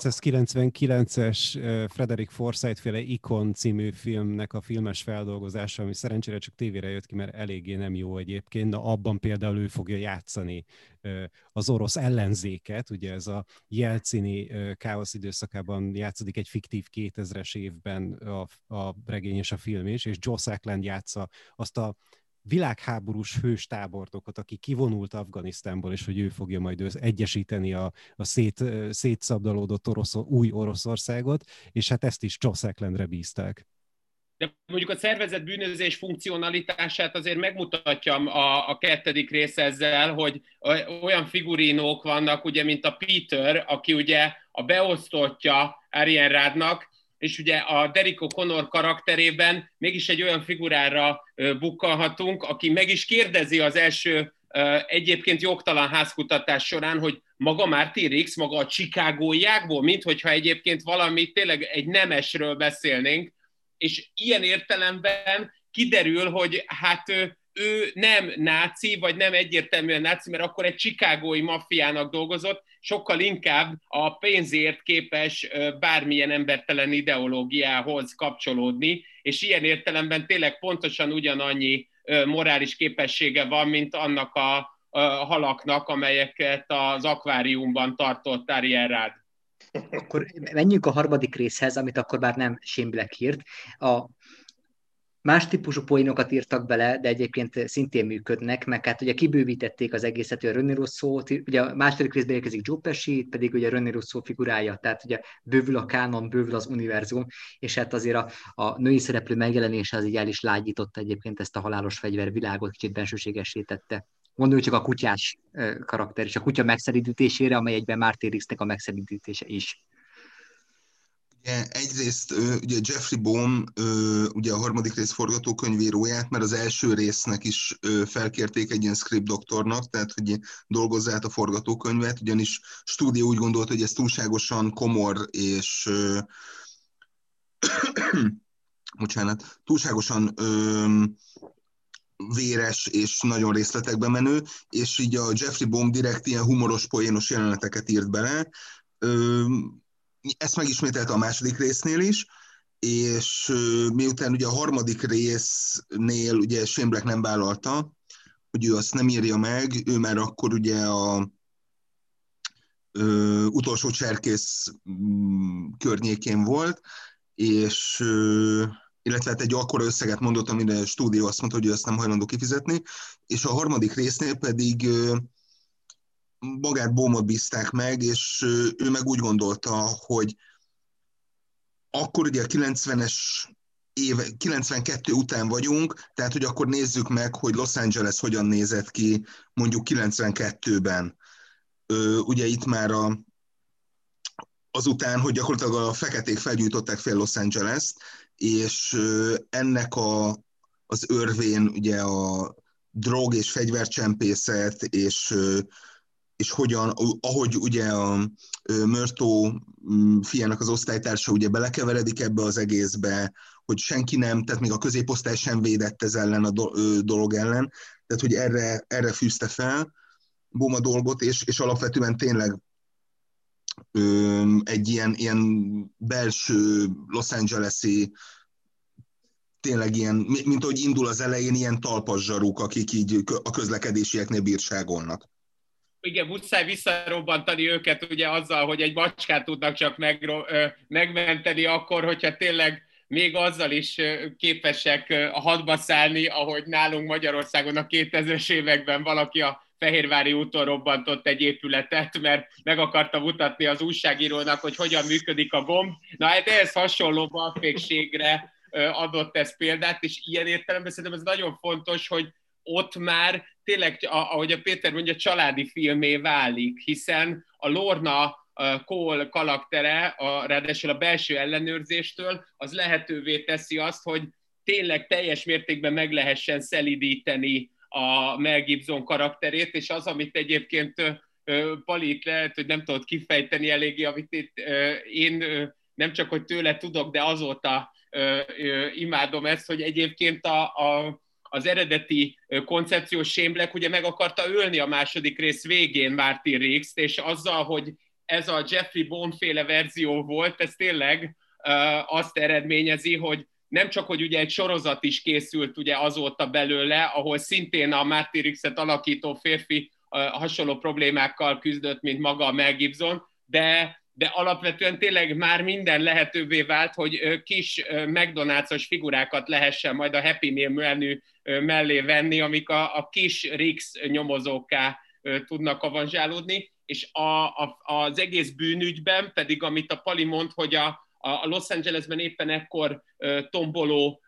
1999-es Frederick Forsyth-féle Icon című filmnek a filmes feldolgozása, ami szerencsére csak tévére jött ki, mert eléggé nem jó egyébként, de abban például ő fogja játszani az orosz ellenzéket, ugye ez a Jelcini káosz időszakában játszódik egy fiktív 2000-es évben a regény és a film is, és Joe Sackland játsza azt a világháborús hős tábornokot, aki kivonult Afganisztánból, és hogy ő fogja majd egyesíteni a szétszabdalódott új Oroszországot, és hát ezt is Joe Sacklandre bízták. De mondjuk a szervezett bűnözés funkcionalitását azért megmutatja a 2. rész ezzel, hogy olyan figurínók vannak, ugye, mint a Peter, aki ugye a beosztottja Arjen Rádnak, és ugye a Derek O'Connor karakterében mégis egy olyan figurára bukkanhatunk, aki meg is kérdezi az első egyébként jogtalan házkutatás során, hogy maga Martin Riggs, maga a chicagóiákból, minthogyha egyébként valami tényleg egy nemesről beszélnénk, és ilyen értelemben kiderül, hogy hát ő nem náci, vagy nem egyértelműen náci, mert akkor egy chicagói maffiának dolgozott, sokkal inkább a pénzért képes bármilyen embertelen ideológiához kapcsolódni, és ilyen értelemben tényleg pontosan ugyanannyi morális képessége van, mint annak a halaknak, amelyeket az akváriumban tartott Arjen Rád. Akkor menjünk a harmadik részhez, amit akkor már nem Shane Black írt. más típusú poénokat írtak bele, de egyébként szintén működnek, meg hát ugye kibővítették az egészet, hogy a René Russo, ugye a második részben érkezik Joe Pesci, itt pedig ugye a René Russo figurája, tehát ugye bővül a kánon, bővül az univerzum, és hát azért a női szereplő megjelenése az így el is lágyította egyébként ezt a halálos fegyver világot, kicsit bensőségessé tette. Gondolj csak a kutyás karakter és a kutya megszeridítésére, amely egyben Martin Riggsnek a megszeridítése is. Egyrészt ugye Jeffrey Boam, ugye a harmadik rész forgatókönyvíróját, mert az első résznek is felkérték egy ilyen script doktornak, tehát hogy dolgozza át a forgatókönyvet, ugyanis stúdió úgy gondolt, hogy ez túlságosan komor és bocsánat, túlságosan véres és nagyon részletekbe menő, és így a Jeffrey Boam direkt ilyen humoros, poénos jeleneteket írt bele. Ezt megismételte a második résznél is, és miután ugye a harmadik résznél ugye Shane Black nem vállalta, hogy ő azt nem írja meg, ő már akkor ugye a utolsó cserkész környékén volt, és illetve egy akkora összeget mondott, amire a stúdió azt mondta, hogy ő ezt nem hajlandó kifizetni, és a harmadik résznél pedig magát Boamot bízták meg, és ő meg úgy gondolta, hogy akkor ugye a 92 után vagyunk, tehát hogy akkor nézzük meg, hogy Los Angeles hogyan nézett ki mondjuk 92-ben. Ugye itt már azután, hogy gyakorlatilag a feketék felgyújtották fél Los Angeles-t, és ennek az örvén ugye a drog és fegyvercsempészet, és hogyan, ahogy ugye a Murtaugh fiának az osztálytársa ugye belekeveredik ebbe az egészbe, hogy senki nem, tehát még a középosztály sem védett ez ellen a dolog ellen, tehát hogy erre fűzte fel Boam a dolgot, és alapvetően tényleg egy ilyen belső Los Angeles-i, tényleg ilyen, mint ahogy indul az elején, ilyen talpas zsaruk, akik így a közlekedésieknél bírságolnak. Igen, muszáj visszarobbantani őket ugye azzal, hogy egy macskát tudnak csak megmenteni akkor, hogyha tényleg még azzal is képesek a hadba szállni, ahogy nálunk Magyarországon a 2000-es években valaki a Fehérvári úton robbantott egy épületet, mert meg akarta mutatni az újságírónak, hogy hogyan működik a gomb. Na hát ehhez hasonló balfékségre adott ez példát, és ilyen értelemben szerintem ez nagyon fontos, hogy ott már tényleg, ahogy a Péter mondja, családi filmé válik, hiszen a Lorna Cole karaktere, ráadásul a belső ellenőrzéstől, az lehetővé teszi azt, hogy tényleg teljes mértékben meg lehessen szelídíteni a Mel Gibson karakterét, és az, amit egyébként Pali itt lehet, hogy nem tudod kifejteni eléggé, amit itt én nem csak, hogy tőle tudok, de azóta imádom ezt, hogy egyébként az eredeti koncepciós Shane Black ugye meg akarta ölni a második rész végén Martin Riggs-t, és azzal, hogy ez a Jeffrey Boam-féle verzió volt, ez tényleg azt eredményezi, hogy nem csak, hogy ugye egy sorozat is készült ugye azóta belőle, ahol szintén a Martin Riggs-et alakító férfi hasonló problémákkal küzdött, mint maga a Mel Gibson, de alapvetően tényleg már minden lehetővé vált, hogy kis McDonald's-os figurákat lehessen majd a Happy Meal menü mellé venni, amik a kis Riggs nyomozókká tudnak avanzsálódni, és az egész bűnügyben pedig, amit a Pali mond, hogy a Los Angelesben éppen ekkor tomboló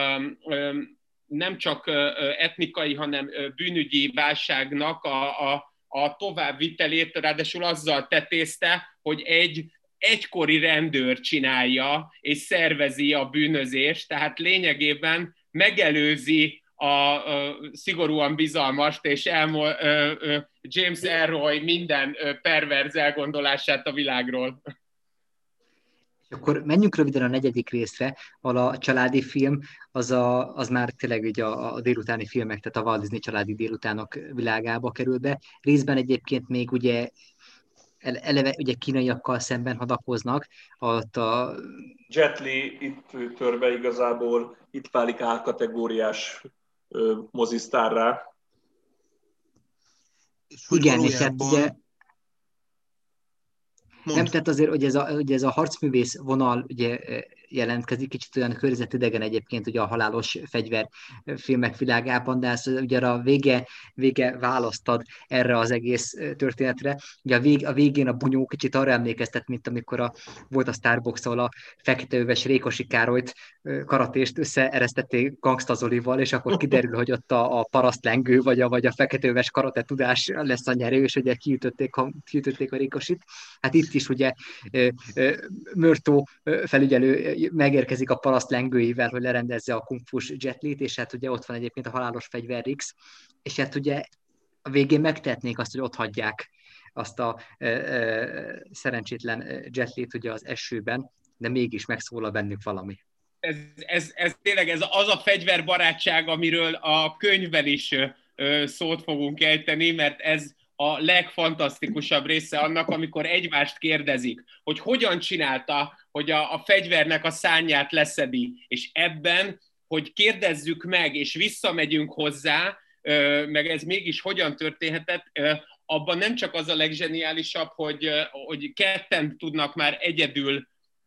nem csak etnikai, hanem bűnügyi válságnak a továbbvitelét, ráadásul azzal tetézte, hogy egy egykori rendőr csinálja és szervezi a bűnözést, tehát lényegében megelőzi a szigorúan bizalmast és James Ellroy minden perverz elgondolását a világról. Akkor menjünk röviden a negyedik részre, ahol a családi film az már tényleg ugye a délutáni filmek, tehát a Walt Disney családi délutánok világába kerül be. Részben egyébként még ugye eleve ugye kínaiakkal szemben hadakoznak. Ott a Jet Li itt tör be igazából, itt válik A-kategóriás mozisztárrá. Igen, és hát ugye nem, tehát azért, hogy ez a harcművész vonal ugye jelentkezik, kicsit olyan környezetidegen egyébként ugye a halálos fegyverfilmek világában, de ez ugye a vége választad erre az egész történetre. Ugye a végén a bunyó kicsit arra emlékeztet, mint amikor volt a Starbucks, ahol a feketeöves Rékosi Károlyt karatést összeeresztették Gangsta Zolival, és akkor kiderül, hogy ott a parasztlengő vagy a feketeöves karate tudás lesz a nyerő, és ugye kiütötték a Rékosit. Hát itt is ugye Murtaugh felügyelő megérkezik a parasztlengőivel, hogy lerendezze a kungfus Jet Li-t, és hát ugye ott van egyébként a halálos fegyver Rix, és hát ugye a végén megtehetnék azt, hogy ott hagyják azt a szerencsétlen Jet Li-t ugye az esőben, de mégis megszólal bennük valami. Ez tényleg az a fegyverbarátság, amiről a könyvben is szót fogunk ejteni, mert ez a legfantasztikusabb része annak, amikor egymást kérdezik, hogy hogyan csinálta, hogy a fegyvernek a szárnyát leszedi, és ebben, hogy kérdezzük meg, és visszamegyünk hozzá, meg ez mégis hogyan történhetett, abban nem csak az a legzseniálisabb, hogy ketten tudnak már egyedül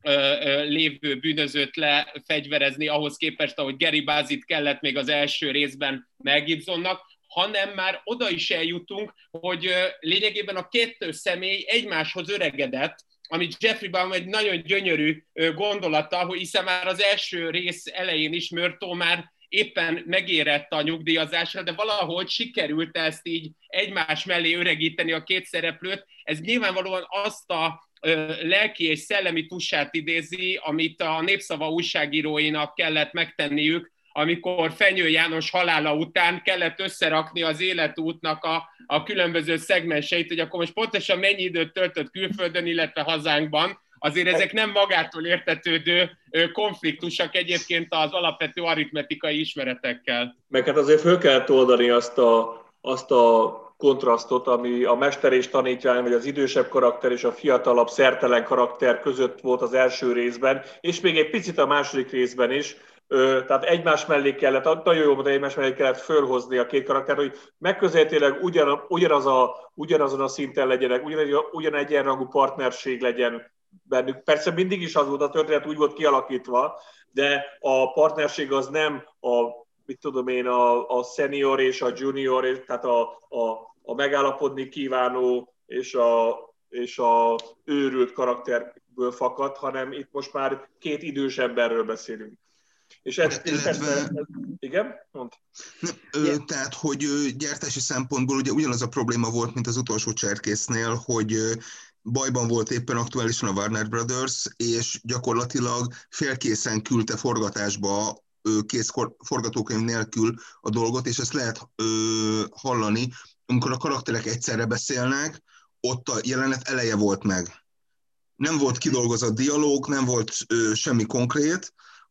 lévő bűnözőt lefegyverezni, ahhoz képest, ahogy Gary Bazit kellett még az első részben Mel Gibsonnak, hanem már oda is eljutunk, hogy lényegében a kettő személy egymáshoz öregedett, amit Jeffrey Baum egy nagyon gyönyörű gondolata, hiszen már az első rész elején is Murtaugh már éppen megérett a nyugdíjazásra, de valahogy sikerült ezt így egymás mellé öregíteni a két szereplőt. Ez nyilvánvalóan azt a lelki és szellemi tussát idézi, amit a Népszava újságíróinak kellett megtenniük, amikor Fenyő János halála után kellett összerakni az életútnak a különböző szegmenseit, hogy akkor most pontosan mennyi időt töltött külföldön, illetve hazánkban. Azért ezek nem magától értetődő konfliktusok egyébként az alapvető aritmetikai ismeretekkel. Meg hát azért föl kellett oldani azt a kontrasztot, ami a mester és tanítvány, vagy az idősebb karakter és a fiatalabb, szertelen karakter között volt az első részben, és még egy picit a második részben is. Tehát egymás mellé kellett, nagyon jó, de egymás mellé kellett fölhozni a két karakter, hogy megközelítőleg ugyanazon a szinten legyenek, ugyanegyenrangú partnerség legyen bennük. Persze mindig is az volt a történet, úgy volt kialakítva, de a partnerség az nem a senior és a junior, tehát a megállapodni kívánó és a őrült karakterből fakad, hanem itt most már két idős emberről beszélünk. És igen? Mondd. Tehát, hogy gyártási szempontból ugye ugyanaz a probléma volt, mint az utolsó cserkésznél, hogy bajban volt éppen aktuálisan a Warner Brothers, és gyakorlatilag félkészen küldte forgatásba kész forgatókönyv nélkül a dolgot, és ezt lehet hallani, amikor a karakterek egyszerre beszélnek, ott a jelenet eleje volt meg. Nem volt kidolgozott dialóg, nem volt semmi konkrét,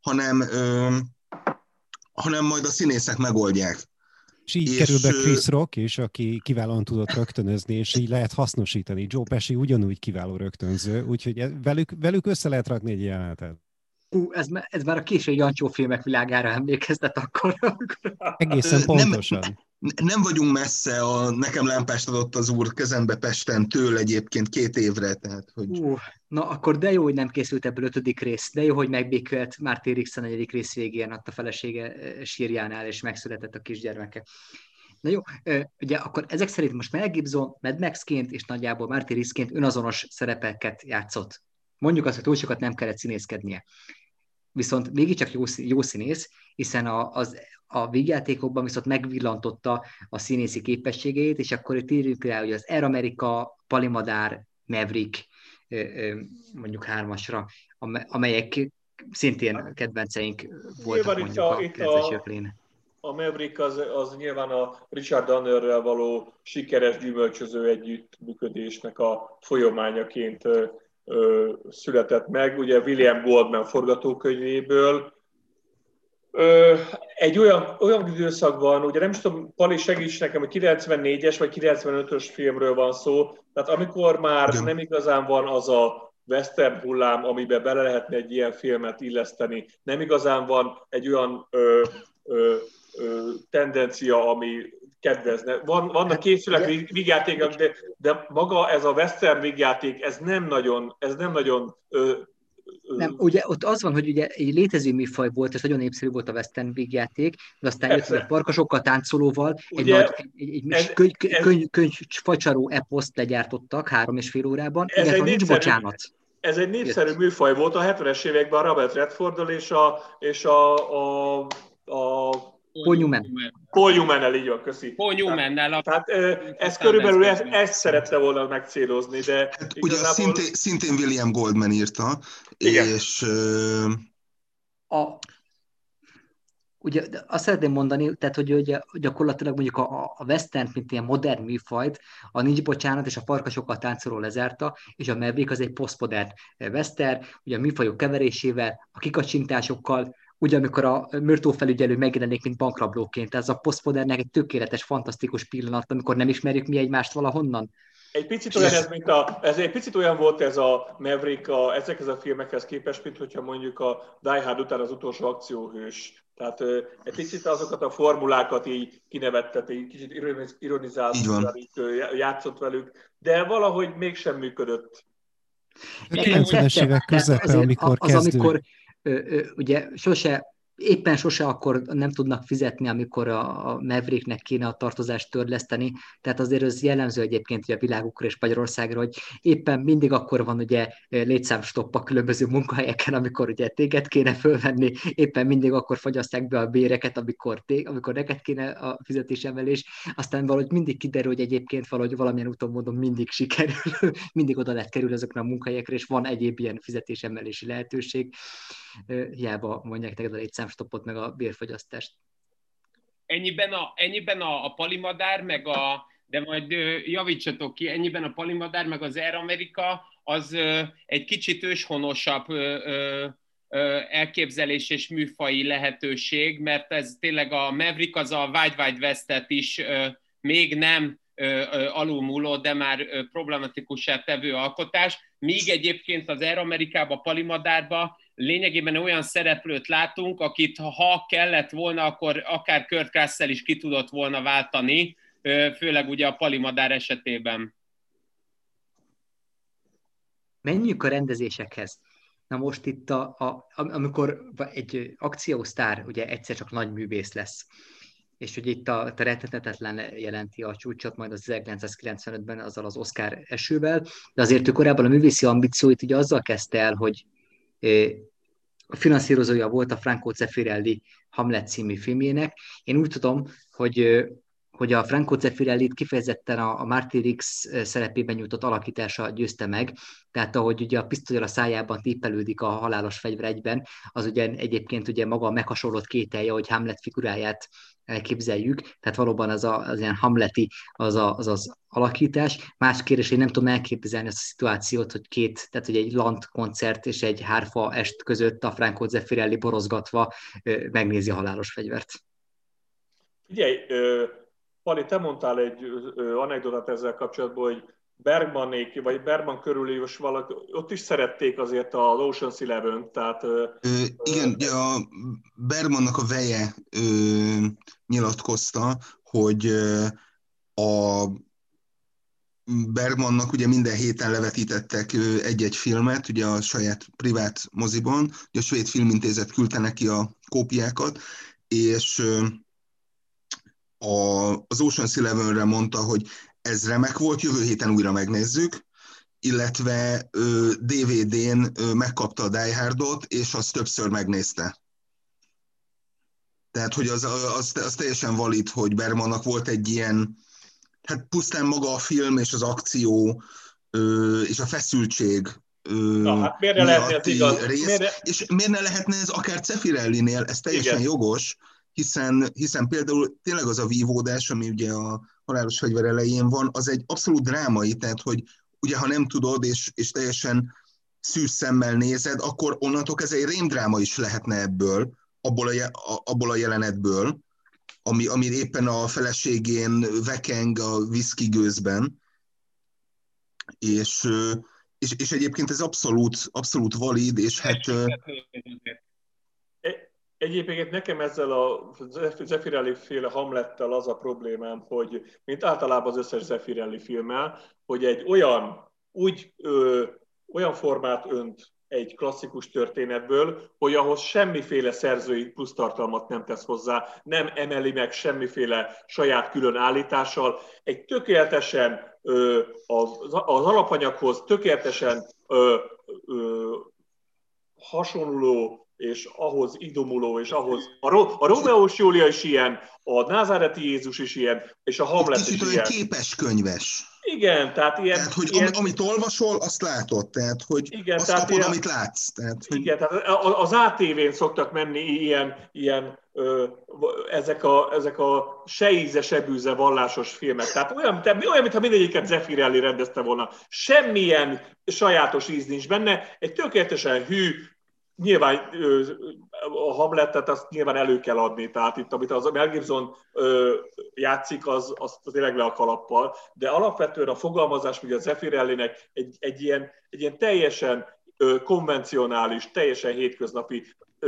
hanem majd a színészek megoldják. És így kerül be Chris Rock is, aki kiválóan tudott rögtönözni, és így lehet hasznosítani. Joe Pesci ugyanúgy kiváló rögtönző, úgyhogy velük össze lehet rakni egy jelenetet. Ez már a késői Jancsó filmek világára emlékeztet akkor. Egészen pontosan. Nem vagyunk messze, nekem lámpást adott az úr kezembe Pesten től egyébként 2 évre. Tehát, hogy... Na akkor de jó, hogy nem készült ebből 5. rész, de jó, hogy megbékült Marty Riggs a 4. rész végén, ott a felesége sírjánál, és megszületett a kisgyermeke. Na jó, ugye akkor ezek szerint most Mel Gibson Mad Max-ként és nagyjából Marty Riggsként önazonos szerepeket játszott. Mondjuk azt, hogy túl sokat nem kellett színészkednie. Viszont mégiscsak jó színész, hiszen a vígjátékokban viszont megvillantotta a színészi képességeit, és akkor itt írjuk rá, hogy az Air America, Palimadár, Maverick, mondjuk 3-asra, amelyek szintén kedvenceink voltak mondjuk a 90-es években. A Maverick az nyilván a Richard Donnerrel való sikeres gyümölcsöző együttműködésnek a folyamányaként született meg, ugye William Goldman forgatókönyvéből. Egy olyan időszakban, ugye nem is tudom, Pali segíts nekem, hogy 94-es vagy 95-ös filmről van szó, tehát amikor már nem igazán van az a western hullám, amiben bele lehetne egy ilyen filmet illeszteni, nem igazán van egy olyan tendencia, ami kedvezne. Vannak készülnek vígjátékok, de maga ez a western vígjáték, ez nem nagyon Nem, ugye ott az van, hogy ugye egy létező műfaj volt, és nagyon népszerű volt a western vígjáték, de aztán jött ugye a farkasokkal táncolóval, egy Ugye, nagy könyvfacsaró eposzt legyártottak 3,5 órában, ez illetve egy nincs népszerű, bocsánat. ez egy népszerű Jött. műfaj volt a 70-es években Robert Redforddal és a Paul Newman. Paul Newman-el, így van, köszi. Paul Newman-nel. Tehát ez körülbelül ezt szerette volna megcélozni, de Hát igazából... ugye szintén William Goldman írta, Igen. és... Ugye azt szeretném mondani, tehát, hogy ugye, gyakorlatilag mondjuk a western, mint ilyen modern műfajt, a Nincs bocsánat és a Farkasokkal táncoló lezárta, és a Maverick az egy posztmodern western, ugye a műfajok keverésével, a kikacsintásokkal, ugye amikor a mörtófelügyelő megjelenik, mint bankrablóként, ez a posztmodernnek egy tökéletes, fantasztikus pillanat, amikor nem ismerjük mi egymást valahonnan. Egy picit olyan ez egy picit olyan volt ez a Maverick ezekhez a filmekhez képest, mint hogyha mondjuk a Die Hard után az utolsó akcióhős. Tehát egy picit azokat a formulákat így kinevettet, így kicsit ironizált, játszott velük, de valahogy mégsem működött. A 90-es évek közepe, amikor amikor ugye éppen sose akkor nem tudnak fizetni, amikor a Mavericknek kéne a tartozást törleszteni, tehát azért az jellemző egyébként ugye a világukra és Magyarországra, hogy éppen mindig akkor van ugye létszámstopp a különböző munkahelyeken, amikor ugye téged kéne fölvenni, éppen mindig akkor fagyasztják be a béreket, amikor neked kéne a fizetésemelés, aztán valahogy mindig kiderül, hogy egyébként valahogy valamilyen úton módon mindig sikerül, mindig oda lehet kerül ezekre a munkahelyekre, és van egyéb ilyen fizetésemelési lehetőség. Hiába mondják neked a létszámstoppot, meg a bérfogyasztást. Ennyiben a palimadár, meg de majd javítsatok ki, ennyiben a palimadár, meg az Air America, az egy kicsit őshonosabb elképzelés és műfaji lehetőség, mert ez tényleg a Maverick az a Wild West-et is még nem alulmúló, de már problematikussá tevő alkotás, míg egyébként az Air Amerikába, palimadárba lényegében olyan szereplőt látunk, akit ha kellett volna, akkor akár Kurt Russell is ki tudott volna váltani, főleg ugye a palimadár esetében. Menjünk a rendezésekhez. Na most itt, amikor egy akciósztár ugye egyszer csak nagy művész lesz, és hogy itt a rettenetetlen jelenti a csúcsot majd az 1995-ben azzal az Oscar esővel, de azért ő korábban a művészi ambícióit ugye azzal kezdte el, hogy a finanszírozója volt a Franco Zeffirelli Hamlet című filmjének. Én úgy tudom, hogy a Franco Zeffirellit kifejezetten a Marty Riggs szerepében nyújtott alakítása győzte meg, tehát ahogy ugye a pisztolyal a szájában tippelődik a halálos fegyver egyben, az ugye egyébként ugye maga a meghasonlott kételje, hogy Hamlet figuráját elképzeljük, tehát valóban az ilyen hamleti az alakítás. Más kérdés, én nem tudom elképzelni azt a szituációt, hogy tehát hogy egy Land koncert és egy hárfa est között a Franco Zeffirelli borozgatva megnézi a halálos fegyvert. Figyelj, Pali, te mondtál egy anekdotát ezzel kapcsolatban, hogy Bergmanék, vagy Bergman körül is valaki, ott is szerették azért a Ocean's 11-t, tehát... Igen, ugye a Bergmannak a veje nyilatkozta, hogy a Bergmannak ugye minden héten levetítettek egy-egy filmet, ugye a saját privát moziban, ugye a Svéd Filmintézet küldte neki a kópiákat, és az Ocean's 11-re mondta, hogy ez remek volt, jövő héten újra megnézzük, illetve DVD-n megkapta a Die Hardot, és azt többször megnézte. Tehát, hogy az teljesen valid, hogy Bergmannak volt egy ilyen, hát pusztán maga a film és az akció és a feszültség hát miért ne lehetne ez igaz? És miért ne lehetne ez akár Zeffirellinél, ez teljesen igen. Jogos, hiszen például tényleg az a vívódás, ami ugye a halálos fegyver elején van, az egy abszolút drámai, tehát hogy ugye ha nem tudod, és teljesen szűz szemmel nézed, akkor onnantól ez egy rémdráma is lehetne ebből, abból a jelenetből, ami éppen a feleségén vekeng a whisky gőzben, és egyébként ez abszolút valid, és hát... Egyébként nekem ezzel a Zeffirelli-féle Hamlettel az a problémám, hogy mint általában az összes Zeffirelli filmmel, hogy egy olyan formát önt egy klasszikus történetből, hogy ahhoz semmiféle szerzői plusztartalmat nem tesz hozzá, nem emeli meg semmiféle saját külön állítással. Egy tökéletesen az alapanyaghoz tökéletesen hasonló és ahhoz idomuló, és ahhoz a Rómeós Júlia is ilyen, a Názáreti Jézus is ilyen, és a Hamlet is ilyen. Kicsit olyan képeskönyves. Igen, tehát ilyen... Tehát, hogy ilyen... amit olvasol, azt látod, tehát, hogy igen, azt tehát kapod, ilyen... amit látsz. Tehát, hogy... Igen, tehát az ATV-n szoktak menni ilyen ezek a se íze, se bűze vallásos filmek. Tehát olyan, mintha mindegyiket Zeffirelli rendezte volna. Semmilyen sajátos íz nincs benne, egy tökéletesen hű, nyilván a Hamletet azt nyilván elő kell adni, tehát itt, amit az Mel Gibson játszik, az tényleg le a kalappal, de alapvetően a fogalmazás, ugye a Zeffirellinek egy ilyen teljesen konvencionális, teljesen hétköznapi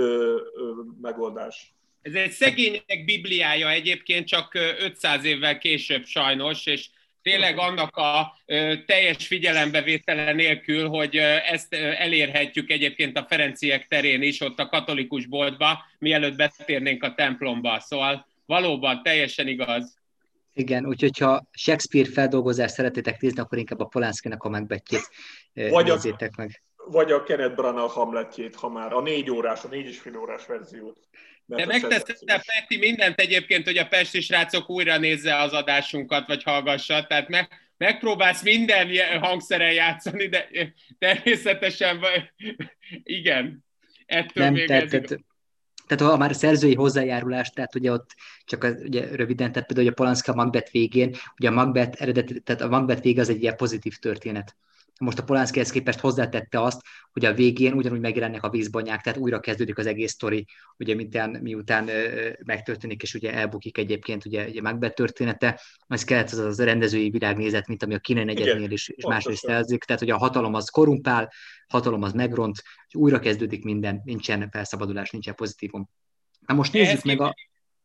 megoldás. Ez egy szegények bibliája egyébként, csak 500 évvel később sajnos, és tényleg annak a teljes figyelembevétele nélkül, hogy ezt elérhetjük egyébként a Ferenciek terén is, ott a katolikus boltba, mielőtt betérnénk a templomba. Szóval valóban teljesen igaz. Igen, úgyhogy ha Shakespeare feldolgozást szeretnétek nézni, akkor inkább a Polanskinak a Macbethjét nézzétek meg. Vagy a Kenneth Branagh Hamletjét, ha már a 4,5 órás verziót. De megteszed, Peti, mindent egyébként, hogy a pesti srácok újra nézze az adásunkat, vagy hallgassa, tehát megpróbálsz minden hangszeren játszani, de természetesen igen, ettől nem, még tehát ha már szerzői hozzájárulás, tehát ugye ott csak ugye röviden, tehát például a Polanski a Macbeth végén, ugye a Macbeth eredeti, tehát a Macbeth vége az egy ilyen pozitív történet. Most a Polanskihez képest hozzátette azt, hogy a végén ugyanúgy megjelennek a vízbanyák, tehát újra kezdődik az egész sztori, ugye miután megtörténik, és ugye elbukik egyébként ugye Macbeth története, az kellett az a rendezői világnézet, mint ami a Kine negyednél is máshol is szerzik, tehát hogy a hatalom az korrumpál, hatalom az megront, és újra kezdődik minden, nincsen felszabadulás, nincsen pozitívum. Na most nézzük meg a...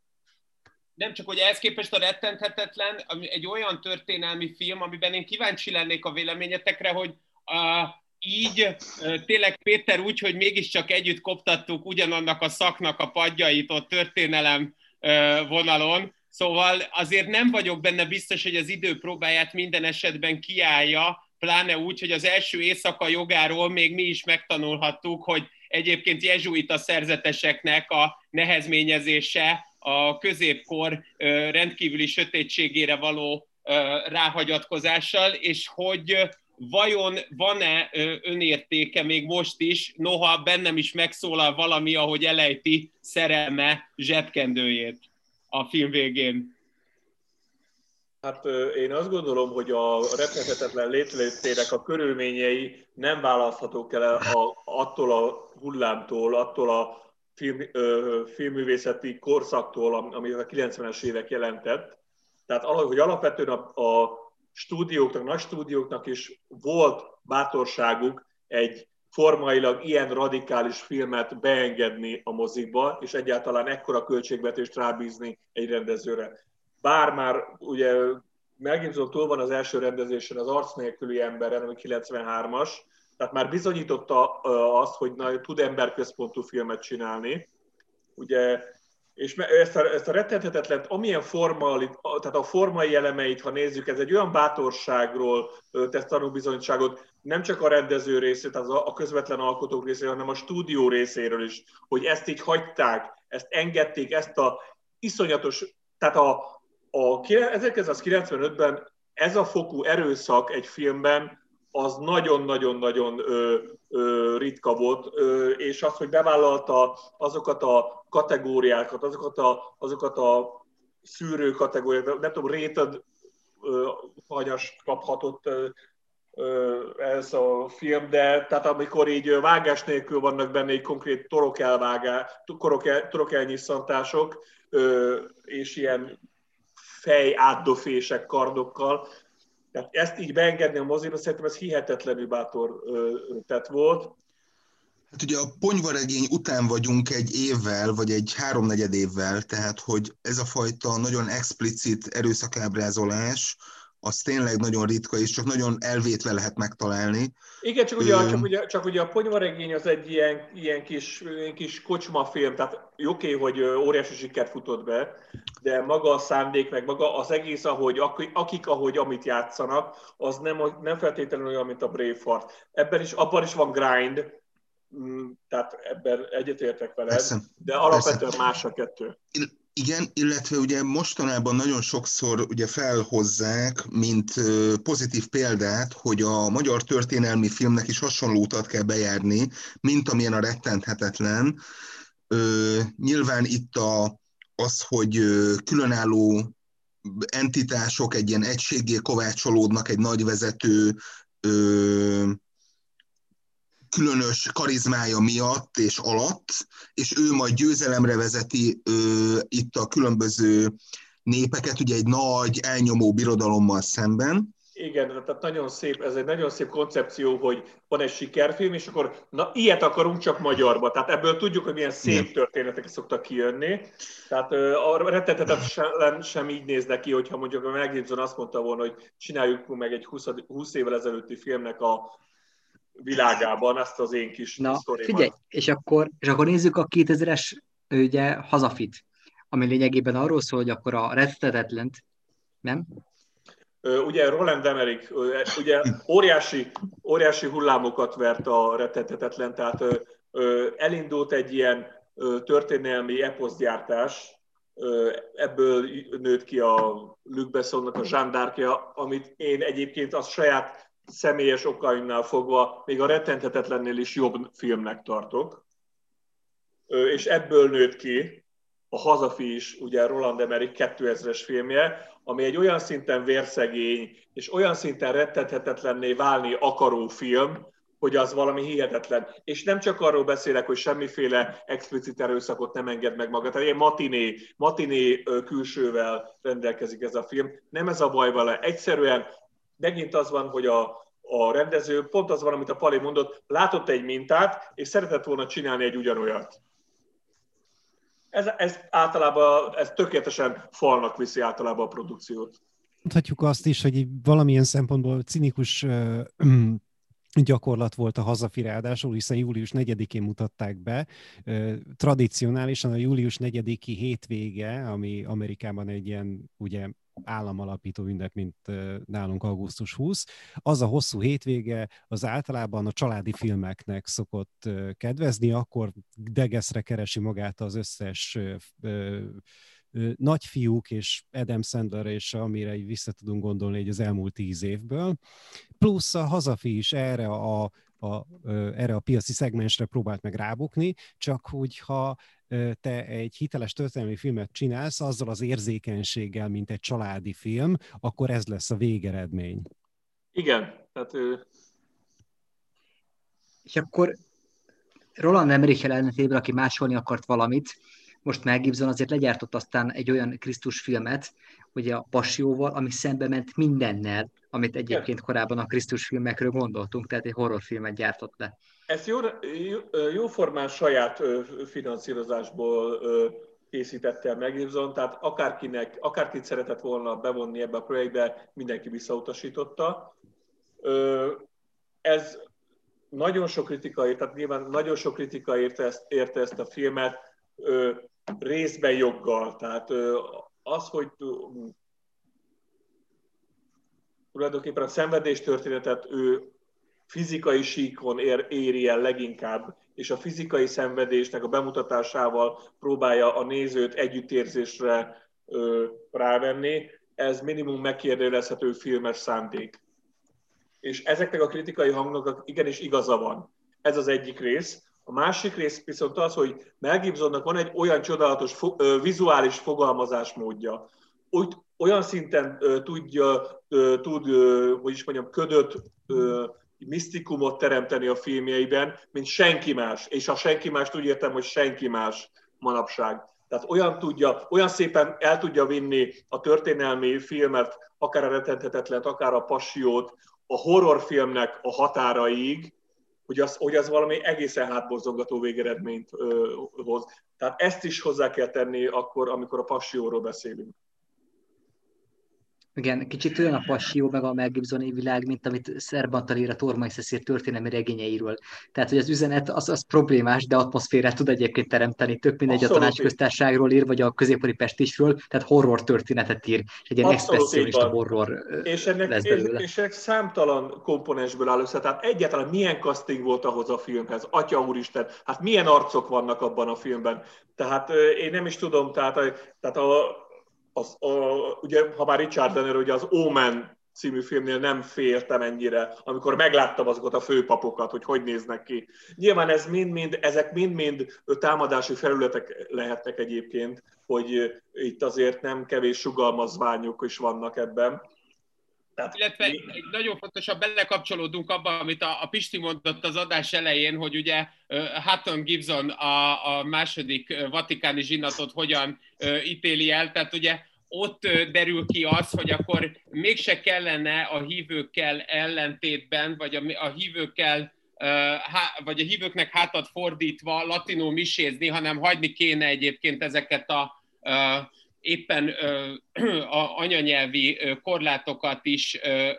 Nem csak, hogy ehhez képest a Rettenthetetlen egy olyan történelmi film, amiben én kíváncsi lennék a véleményetekre, hogy így tényleg Péter úgy, hogy mégiscsak együtt koptattuk ugyanannak a szaknak a padjait ott történelem vonalon, szóval azért nem vagyok benne biztos, hogy az idő próbáját minden esetben kiállja, pláne úgy, hogy az első éjszaka jogáról még mi is megtanulhattuk, hogy egyébként jezsuita szerzeteseknek a nehezményezése a középkor rendkívüli sötétségére való ráhagyatkozással, és hogy vajon van-e önértéke még most is, noha bennem is megszólal valami, ahogy elejti szerelme zsebkendőjét a film végén. Hát én azt gondolom, hogy a rettenthetetlen létrejöttének a körülményei nem választhatók el attól a hullámtól, attól a filmművészeti korszaktól, amit a 90-es évek jelentett. Tehát hogy alapvetően a stúdióknak, nagy stúdióknak is volt bátorságuk egy formailag ilyen radikális filmet beengedni a mozikba, és egyáltalán ekkora költségvetést rábízni egy rendezőre. Bár már ugye Mel Gibson túl van az első rendezésen, az Arc nélküli emberen, ami 93-as, tehát már bizonyította azt, hogy tud emberközpontú filmet csinálni. Ugye, és ezt a rettenthetetlent, amilyen tehát a formai elemeit, ha nézzük, ez egy olyan bátorságról tesz tanúbizonyságot, nem csak a rendező részét, tehát a közvetlen alkotók részéről, hanem a stúdió részéről is, hogy ezt így hagyták, ezt engedték, ezt a iszonyatos, tehát a 1995-ben ez a fokú erőszak egy filmben, az nagyon-nagyon-nagyon ritka volt, és az, hogy bevállalta azokat a kategóriákat, azokat a szűrő kategóriákat, nem tudom, rated hanyas kaphatott ez a film, de tehát amikor így vágás nélkül vannak benne egy konkrét torokelnyisszantások, és ilyen fej átdofések kardokkal, tehát ezt így beengedni a moziba, szerintem ez hihetetlenül bátor tett volt. Hát ugye a Ponyvaregény után vagyunk egy évvel, vagy egy 3-4 évvel, tehát hogy ez a fajta nagyon explicit erőszakábrázolás, az tényleg nagyon ritka, és csak nagyon elvétve lehet megtalálni. Igen, csak ugye a Ponyvaregény az egy ilyen kis kocsmafilm, tehát oké, hogy óriási sikert futott be, de maga a szándék, meg maga az egész, ahogy amit játszanak, az nem feltétlenül olyan, mint a Braveheart. Abban is van grind, tehát ebben egyetértek veled, persze, de alapvetően más a kettő. Igen, illetve ugye mostanában nagyon sokszor ugye felhozzák, mint pozitív példát, hogy a magyar történelmi filmnek is hasonló utat kell bejárni, mint amilyen a Rettenthetetlen. Nyilván itt az, hogy különálló entitások egy ilyen egységgé kovácsolódnak egy nagy vezető különös karizmája miatt és alatt, és ő majd győzelemre vezeti itt a különböző népeket, ugye egy nagy, elnyomó birodalommal szemben. Igen, tehát nagyon szép, ez egy nagyon szép koncepció, hogy van egy sikerfilm, és akkor na, ilyet akarunk csak magyarba. Tehát ebből tudjuk, hogy milyen szép történetek szoktak kijönni. Tehát a Rettenthetetlen sem így néznek ki, hogyha mondjuk a Mel Gibson azt mondta volna, hogy csináljuk meg egy 20 évvel ezelőtti filmnek a világában ezt az én kis sztorimat. Figyelj, és akkor nézzük a 2000-es ugye, Hazafit, ami lényegében arról szól, hogy akkor a Rettenthetetlent, nem? Ugye Roland Emmerich ugye óriási hullámokat vert a Rettenthetetlen, tehát elindult egy ilyen történelmi eposzgyártás, ebből nőtt ki a Luc Bessonnak a Jeanne d'Arc-ja, amit én egyébként az saját személyes okaimnál fogva még a Rettenthetetlennél is jobb filmnek tartok. És ebből nőtt ki a Hazafi is, ugye Roland Emmerich 2000-es filmje, ami egy olyan szinten vérszegény, és olyan szinten rettenthetetlenné válni akaró film, hogy az valami hihetetlen. És nem csak arról beszélek, hogy semmiféle explicit erőszakot nem enged meg maga. Tehát ilyen matiné külsővel rendelkezik ez a film. Nem ez a baj vele. Egyszerűen megint az van, hogy a rendező, pont az van, amit a Pali mondott, látott egy mintát, és szeretett volna csinálni egy ugyanolyat. Ez általában, ez tökéletesen falnak viszi általában a produkciót. Mondhatjuk azt is, hogy valamilyen szempontból cinikus gyakorlat volt a Hazafi ráadásul, hiszen július 4-én mutatták be. Tradicionálisan a július 4-i hétvége, ami Amerikában egy ilyen ugye államalapító ünnep, mint nálunk augusztus 20, az a hosszú hétvége az általában a családi filmeknek szokott kedvezni, akkor degeszre keresi magát az összes nagyfiúk és Adam Sandler, és amire vissza tudunk gondolni egy az elmúlt 10 évből. Plusz a Hazafi is erre a piaci szegmensre próbált meg rábukni, csak hogyha te egy hiteles történelmi filmet csinálsz, azzal az érzékenységgel, mint egy családi film, akkor ez lesz a végeredmény. Igen. Tehát, És akkor Roland Emmerich ellentétben, aki másolni akart valamit, most Mel Gibson azért legyártott aztán egy olyan Krisztus filmet, ugye a Passióval, ami szembe ment mindennel, amit egyébként korábban a Krisztus filmekről gondoltunk, tehát egy horrorfilmet gyártott le. Ezt jóformán saját finanszírozásból készítette el Mel Gibson, tehát akárkit szeretett volna bevonni ebbe a projektbe, mindenki visszautasította. Ez nagyon sok kritika érte, tehát nyilván nagyon sok kritika érte ezt a filmet, részben joggal. Tehát az, hogy tulajdonképpen a szenvedéstörténetet ő fizikai síkon éri el leginkább, és a fizikai szenvedésnek a bemutatásával próbálja a nézőt együttérzésre rávenni, ez minimum megkérdőjelezhető filmes szándék. És ezeknek a kritikai hangnak igenis igaza van. Ez az egyik rész. A másik rész viszont az, hogy Mel Gibsonnak van egy olyan csodálatos vizuális fogalmazásmódja, olyan szinten tud hogy is mondjam, ködöt, misztikumot teremteni a filmjeiben, mint senki más. És a senki mást úgy értem, hogy senki más manapság. Tehát olyan szépen el tudja vinni a történelmi filmet, akár a Rettenthetetlent, akár a Passiót, a horrorfilmnek a határaig, hogy az valami egészen hátborzongató végeredményt hoz. Tehát ezt is hozzá kell tenni akkor, amikor a Passióról beszélünk. Igen, kicsit olyan a Passió meg a Mel Gibson világ, mint amit Szerbantal ír a Tormai Cecil történelmi regényeiről. Tehát, hogy az üzenet az problémás, de atmoszférát tud egyébként teremteni. Tök mindegy a Abszolút így. tanácsköztárságról ír, vagy a középkori pestisről, tehát horror történetet ír, és egy ilyen Abszolút így expresszionista van. horror És ennek, lesz belőle. és ennek számtalan komponensből áll össze. Tehát egyáltalán milyen casting volt ahhoz a filmhez? Atya úristen, hát milyen arcok vannak abban a filmben? Tehát én nem is tudom, ugye, ha már Richard Donner, ugye az Omen című filmnél nem féltem ennyire, amikor megláttam azokat a főpapokat, hogy néznek ki. Nyilván ezek mind-mind támadási felületek lehetnek egyébként, hogy itt azért nem kevés sugalmazványok is vannak ebben. Illetve egy nagyon fontos, ha belekapcsolódunk abba, amit a Pisti mondott az adás elején, hogy ugye Hutton Gibson a második vatikáni zsinatot hogyan ítéli el, tehát ugye ott derül ki az, hogy akkor mégse kellene a hívőkkel ellentétben, vagy a hívőkkel, vagy a hívőknek hátat fordítva latinul misézni, hanem hagyni kéne egyébként ezeket éppen a anyanyelvi korlátokat is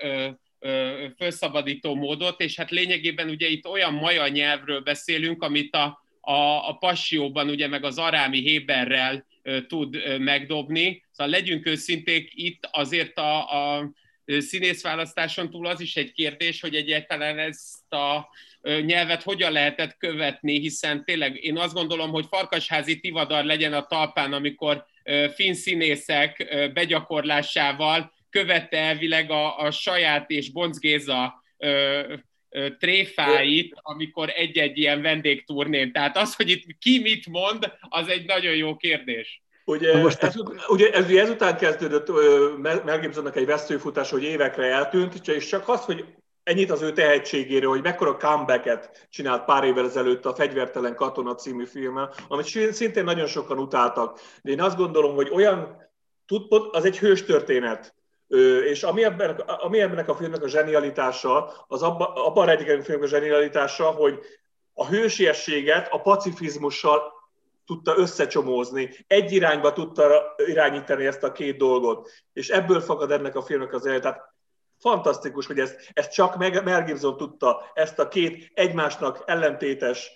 felszabadító módot, és hát lényegében ugye itt olyan maja nyelvről beszélünk, amit a Passióban ugye meg az arámi héberrel tud megdobni. Szóval legyünk őszinték, itt azért a színészválasztáson túl az is egy kérdés, hogy egyáltalán ezt a nyelvet hogyan lehetett követni, hiszen tényleg én azt gondolom, hogy Farkasházi Tivadar legyen a talpán, amikor finn színészek begyakorlásával követte elvileg a saját és Bonc Géza tréfáit, amikor egy-egy ilyen vendégturnén. Tehát az, hogy itt ki mit mond, az egy nagyon jó kérdés. Ugye ezután kezdődött Mel Gibsonnak egy veszőfutás, hogy évekre eltűnt, és csak az, hogy ennyit az ő tehetségéről, hogy mekkora comebacket csinált pár évvel ezelőtt a Fegyvertelen katona című filmmel, amit szintén nagyon sokan utáltak. De én azt gondolom, hogy az egy hős történet. És ami ebben a filmnek a zsenialitása, az abban rejlik a filmnek a zsenialitása, hogy a hősiességet a pacifizmussal tudta összecsomózni, egy irányba tudta irányítani ezt a két dolgot, és ebből fakad ennek a filmnek az ereje. Tehát fantasztikus, hogy ezt csak Mel Gibson tudta, ezt a két egymással ellentétes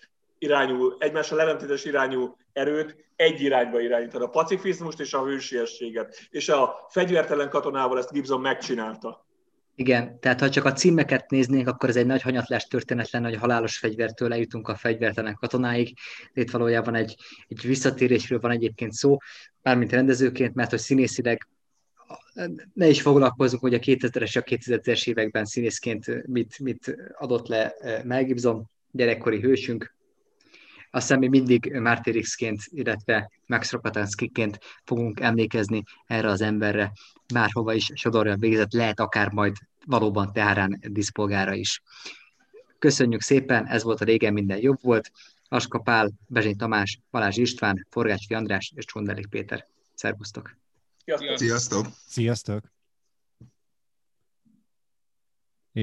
irányú erőt egy irányba irányítani, a pacifizmust és a hősiességet. És a Fegyvertelen katonával ezt Gibson megcsinálta. Igen, tehát ha csak a címeket néznénk, akkor ez egy nagy hanyatlás történet lenne, hogy a halálos fegyvertől eljutunk a Fegyvertelen katonáig. Itt valójában egy visszatérésről van egyébként szó, mármint rendezőként, mert hogy színészileg ne is foglalkozunk, hogy a 2000-es, a 2010-es években színészként mit adott le Mel Gibson, gyerekkori hősünk. Aztán mi mindig Martyrixként, illetve Max Rokatanskyként fogunk emlékezni erre az emberre, bárhova is sodorja végzett, lehet akár majd valóban Teherán díszpolgára is. Köszönjük szépen, ez volt a Régen minden jobb volt. Aska Pál, Bezsény Tamás, Balázs István, Forgácsfi András és Csondelik Péter. Szervusztok! Sziasztok! Sziasztok!